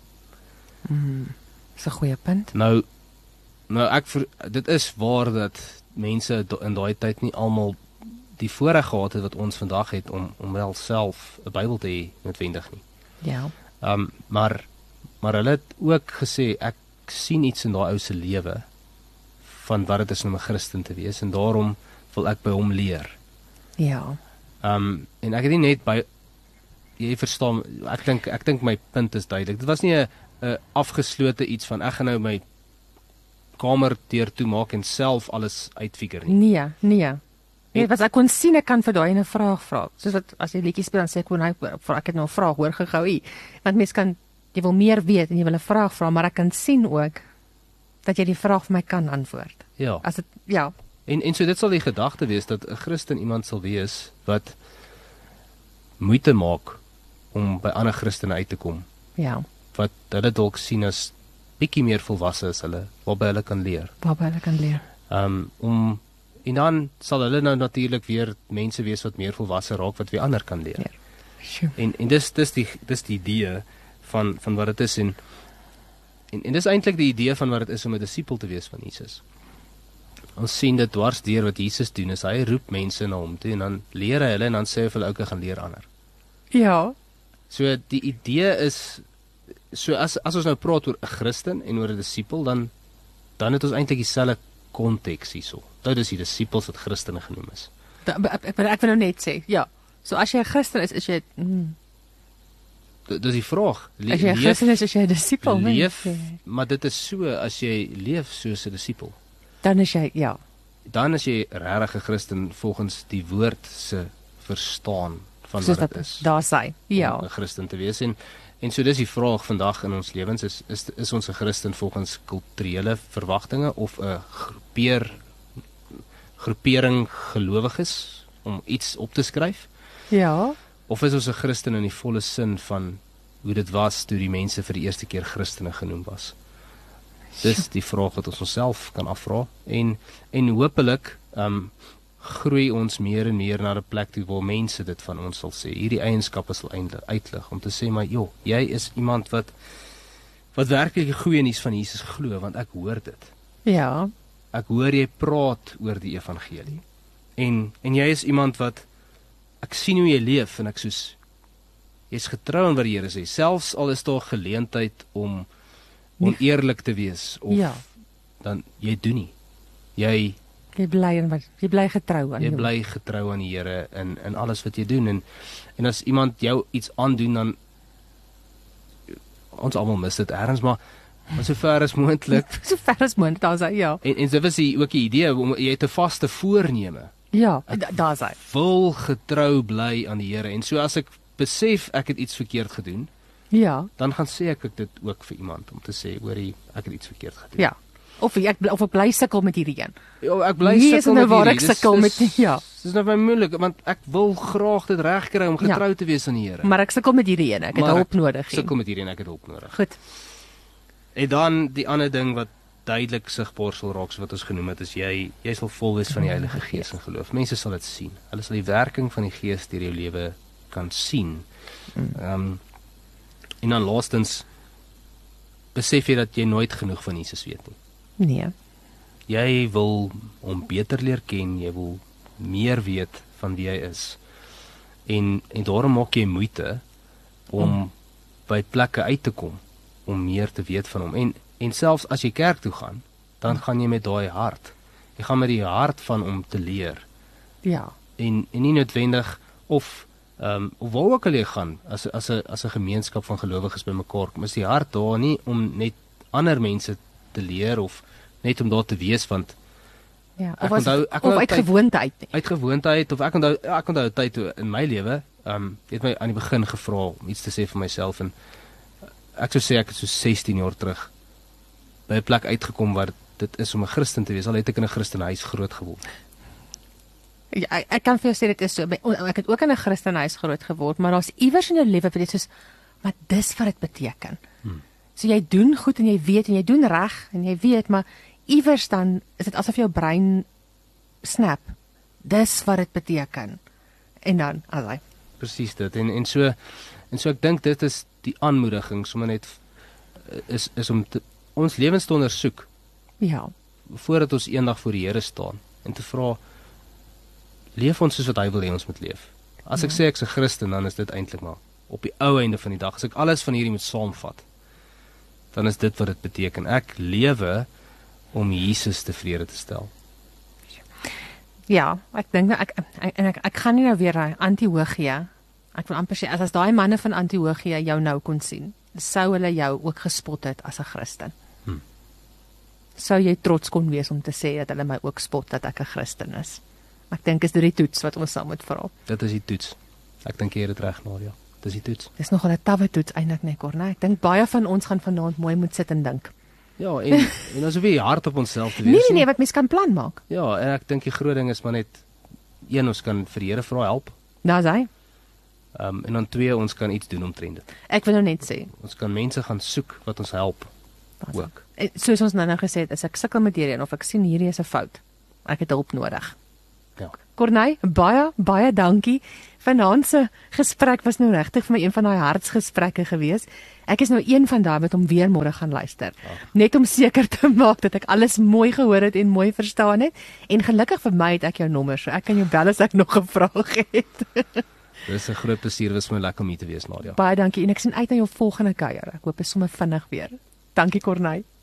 Dis 'n goeie punt. Nou nou ek ver, dit is waar dat mense do, in daai tyd nie almal die voorreg gehad het wat ons vandag het om om wel self 'n Bybel te hê noodwendig nie. Ja. Um maar maar hulle het ook gesê ek sien iets in daai ou se lewe van wat dit is om 'n Christen te wees en daarom wil ek by hom leer. Ja. Um en ek het nie net by jy verstaan ek dink ek dink my punt is duidelik. Dit was nie 'n 'n afgeslote iets van ek gaan nou my kamer deur toe maak en self alles uitfigure nie. Nee, nee. Nee, wat ek kon sien ek kan vir daai 'n vraag vra. Soos wat as jy liedjies speel dan sê ek kon hy vra ek het nou 'n vraag hoor gehou hier. Want mense kan jy wil meer weet en jy wil 'n vraag vra, maar ek kan sien ook dat jy die vraag vir my kan antwoord. Ja. As dit ja, En en so dit sal die gedagte wees dat 'n Christen iemand sal wees wat moeite maak om by ander Christene uit te kom. ja, Wat hulle dalk sien as bietjie meer volwasse as hulle, waarby hulle kan leer. waarby hulle kan leer. Um om en dan sal hulle nou natuurlik weer mense wees wat meer volwasse raak wat weer ander kan leer. Ja. Sjoe. En en dis dis die dis die idee van van wat dit is en en, en dis eintlik die idee van wat dit is om 'n disipel te wees van Jesus. Ons sien dit dwars deur wat Jesus doen, is hy roep mense na hom toe en dan leer hy hulle en dan sê hy vir hulle ouke gaan leer ander. Ja. So die idee is so as as ons nou praat oor 'n Christen en oor 'n disipel dan dan het ons eintlik dieselfde konteks hierso. Dit is die disipels wat Christene genoem is. Da, ek, ek, ek wil nou net sê, ja. So as jy 'n Christen is, is jy mm, Dis die vraag. Le as jy 'n leef- Christen is, is jy 'n disipel, nee. leef, maar dit is so as jy leef soos 'n disipel. Dan is jy ja. Dan is jy regtig 'n Christen volgens die woord se verstaan van Soos wat wat dit is. daar sê. Ja. Om 'n Christen te wees en en so dis die vraag vandag in ons lewens is is is ons 'n Christen volgens kulturele verwagtinge of 'n groepeer groepering gelowiges om iets op te skryf Ja. of is ons 'n Christen in die volle sin van hoe dit was toe die mense vir die eerste keer Christene genoem was. Dis die vraag wat ons onsself kan afvra en en hopelik um groei ons meer en meer na 'n plek toe waar mense dit van ons sal sê. Hierdie eienskappe sal eintlik uitlig om te sê maar joh, jy is iemand wat wat werklik die goeie nuus van Jesus glo want ek hoor dit. Ja. Ek hoor jy praat oor die evangelie. En en jy is iemand wat ek sien hoe jy leef en ek soos jy's getrou aan wat die Here sê. Selfs al is daar geleentheid om oneerlik te wees of Ja. dan jy doen nie. Jy Jy bly en wat jy bly getrou aan jy jou. bly getrou aan die Here in in alles wat jy doen en en as iemand jou iets aandoen dan ons almal mis dit ergens maar maar so ver as moontlik so ver as moontlik, daar's hy, ja. en en dit was die ook die idee om jy het 'n vaste voorneme. Ja, da- daar's hy. Wil getrou bly aan die Here en so as ek besef ek het iets verkeerd gedoen, Ja. dan gaan sê ek dit ook vir iemand om te sê hoorie ek het iets verkeerd gedoen. Ja. Of ek of ek bly sukkel met hierdie een. Ja, ek bly Hier is sukkel nou met waar hierdie. ek sukkel met Dis- ja, Dis nou baie moeilik want ek wil graag dit regkry om getrou Ja. te wees aan die Here. maar ek sukkel met hierdie een. Ek het Maar hulp ek nodig. hier. Sukkel met hierdie en ek het hulp nodig. Goed. En dan die ander ding wat duidelik sigbaar sal raak, so wat ons genoem het, is jy jy sal vol wees van die Heilige Gees en geloof. Mense sal dit sien. Hulle sal die werking van die Gees deur jou lewe kan sien. Ehm um, en dan laastens besef jy dat jy nooit genoeg van Jesus weet nie. Nee. Jy wil hom beter leer ken, jy wil meer weet van wie hy is. En en daarom maak jy moeite om mm. by plekke uit te kom om meer te weet van hom. En en selfs as jy kerk toe gaan, dan mm. gaan jy met daai hart. Jy gaan met die hart van om te leer. Ja. En en nie noodwendig of ehm um, of waar ook al jy gaan as as 'n as 'n gemeenskap van gelowiges bymekaar kom, is die hart daar nie om net ander mense te leer of net om daar te wees want Ja, Ek of as, onthou- ek of onthou uit tyd- gewoonheid nie. uit gewoonheid of ek onthou ja, ek onthou 'n tyd toe in my lewe, ehm um, het my aan die begin gevra om iets te sê vir myself en ek sou sê ek het so sestien jaar terug by 'n plek uitgekom waar dit is om 'n Christen te wees. Al het ek in 'n Christenhuis groot geword. Ja, ek, ek kan vir jou sê dit is so. My- Ek het ook in 'n Christenhuis groot geword, maar daar's iewers in jou lewe wat jy soos maar dis wat dit beteken. Hmm. So jy doen goed en jy weet en jy doen reg en jy weet, maar iewers dan is dit asof jou brein snap. Dis wat dit beteken. En dan, alai. Presies dit. En en so en so ek dink dit is die aanmoediging sommer net is is om te, ons lewens te ondersoek Ja. voordat ons eendag voor die Here staan en te vra leef ons soos wat hy wil hê ons moet leef. As ek Ja. sê ek's 'n Christen, dan is dit eintlik maar op die ou einde van die dag. As ek alles van hierdie moet saamvat, dan is dit wat dit beteken. Ek lewe om Jesus tevrede te stel. Ja, ek dink nou ek ek- en ek ek gaan nie nou weer hy Antiochia. Ek wil amper sê as as daai manne van Antiochia jou nou kon sien, sou hulle jou ook gespot het as 'n Christen. Hmm. Sou jy trots kon wees om te sê dat hulle my ook spot dat ek 'n Christen is. Ek dink is dit die toets wat ons saam moet vra. Dit is die toets. Ek dink jy het dit reg, Nadia. Dis die toets. Dis nogal 'n tawwe toets eintlik net kor, né? Ek dink baie van ons gaan vanaand mooi moet sit en dink. Ja, en en ons hoef nie hard op onsself te wees Nee nee nee, wat mens kan plan maak. Ja, en ek dink die groot ding is maar net een, ons kan vir die Here vra help. Daar's hy. Ehm um, en dan twee, ons kan iets doen omtrent dit. Ek wil nou net sê, Ons kan mense gaan soek wat ons help ook. En soos ons nou nou gesê het, as ek sukkel met hierdie en of ek sien hierdie is 'n fout, ek het hulp nodig. Ja. Corneille, baie baie dankie. Vanaand se gesprek was nou regtig vir my een van daai hartsgesprekke gewees. Ek is nou een van daai wat hom weer môre gaan luister. Ja. Net om seker te maak dat ek alles mooi gehoor het en mooi verstaan het. En gelukkig vir my het ek jou nommer, so ek kan jou bel as ek nog 'n vraag het. Dis 'n groot plesier, was vir my lekker om hier te wees, Nadia. Baie dankie en ek sien uit na jou volgende kuier. Ek hoop dit is sommer vinnig weer. Dankie Corneille.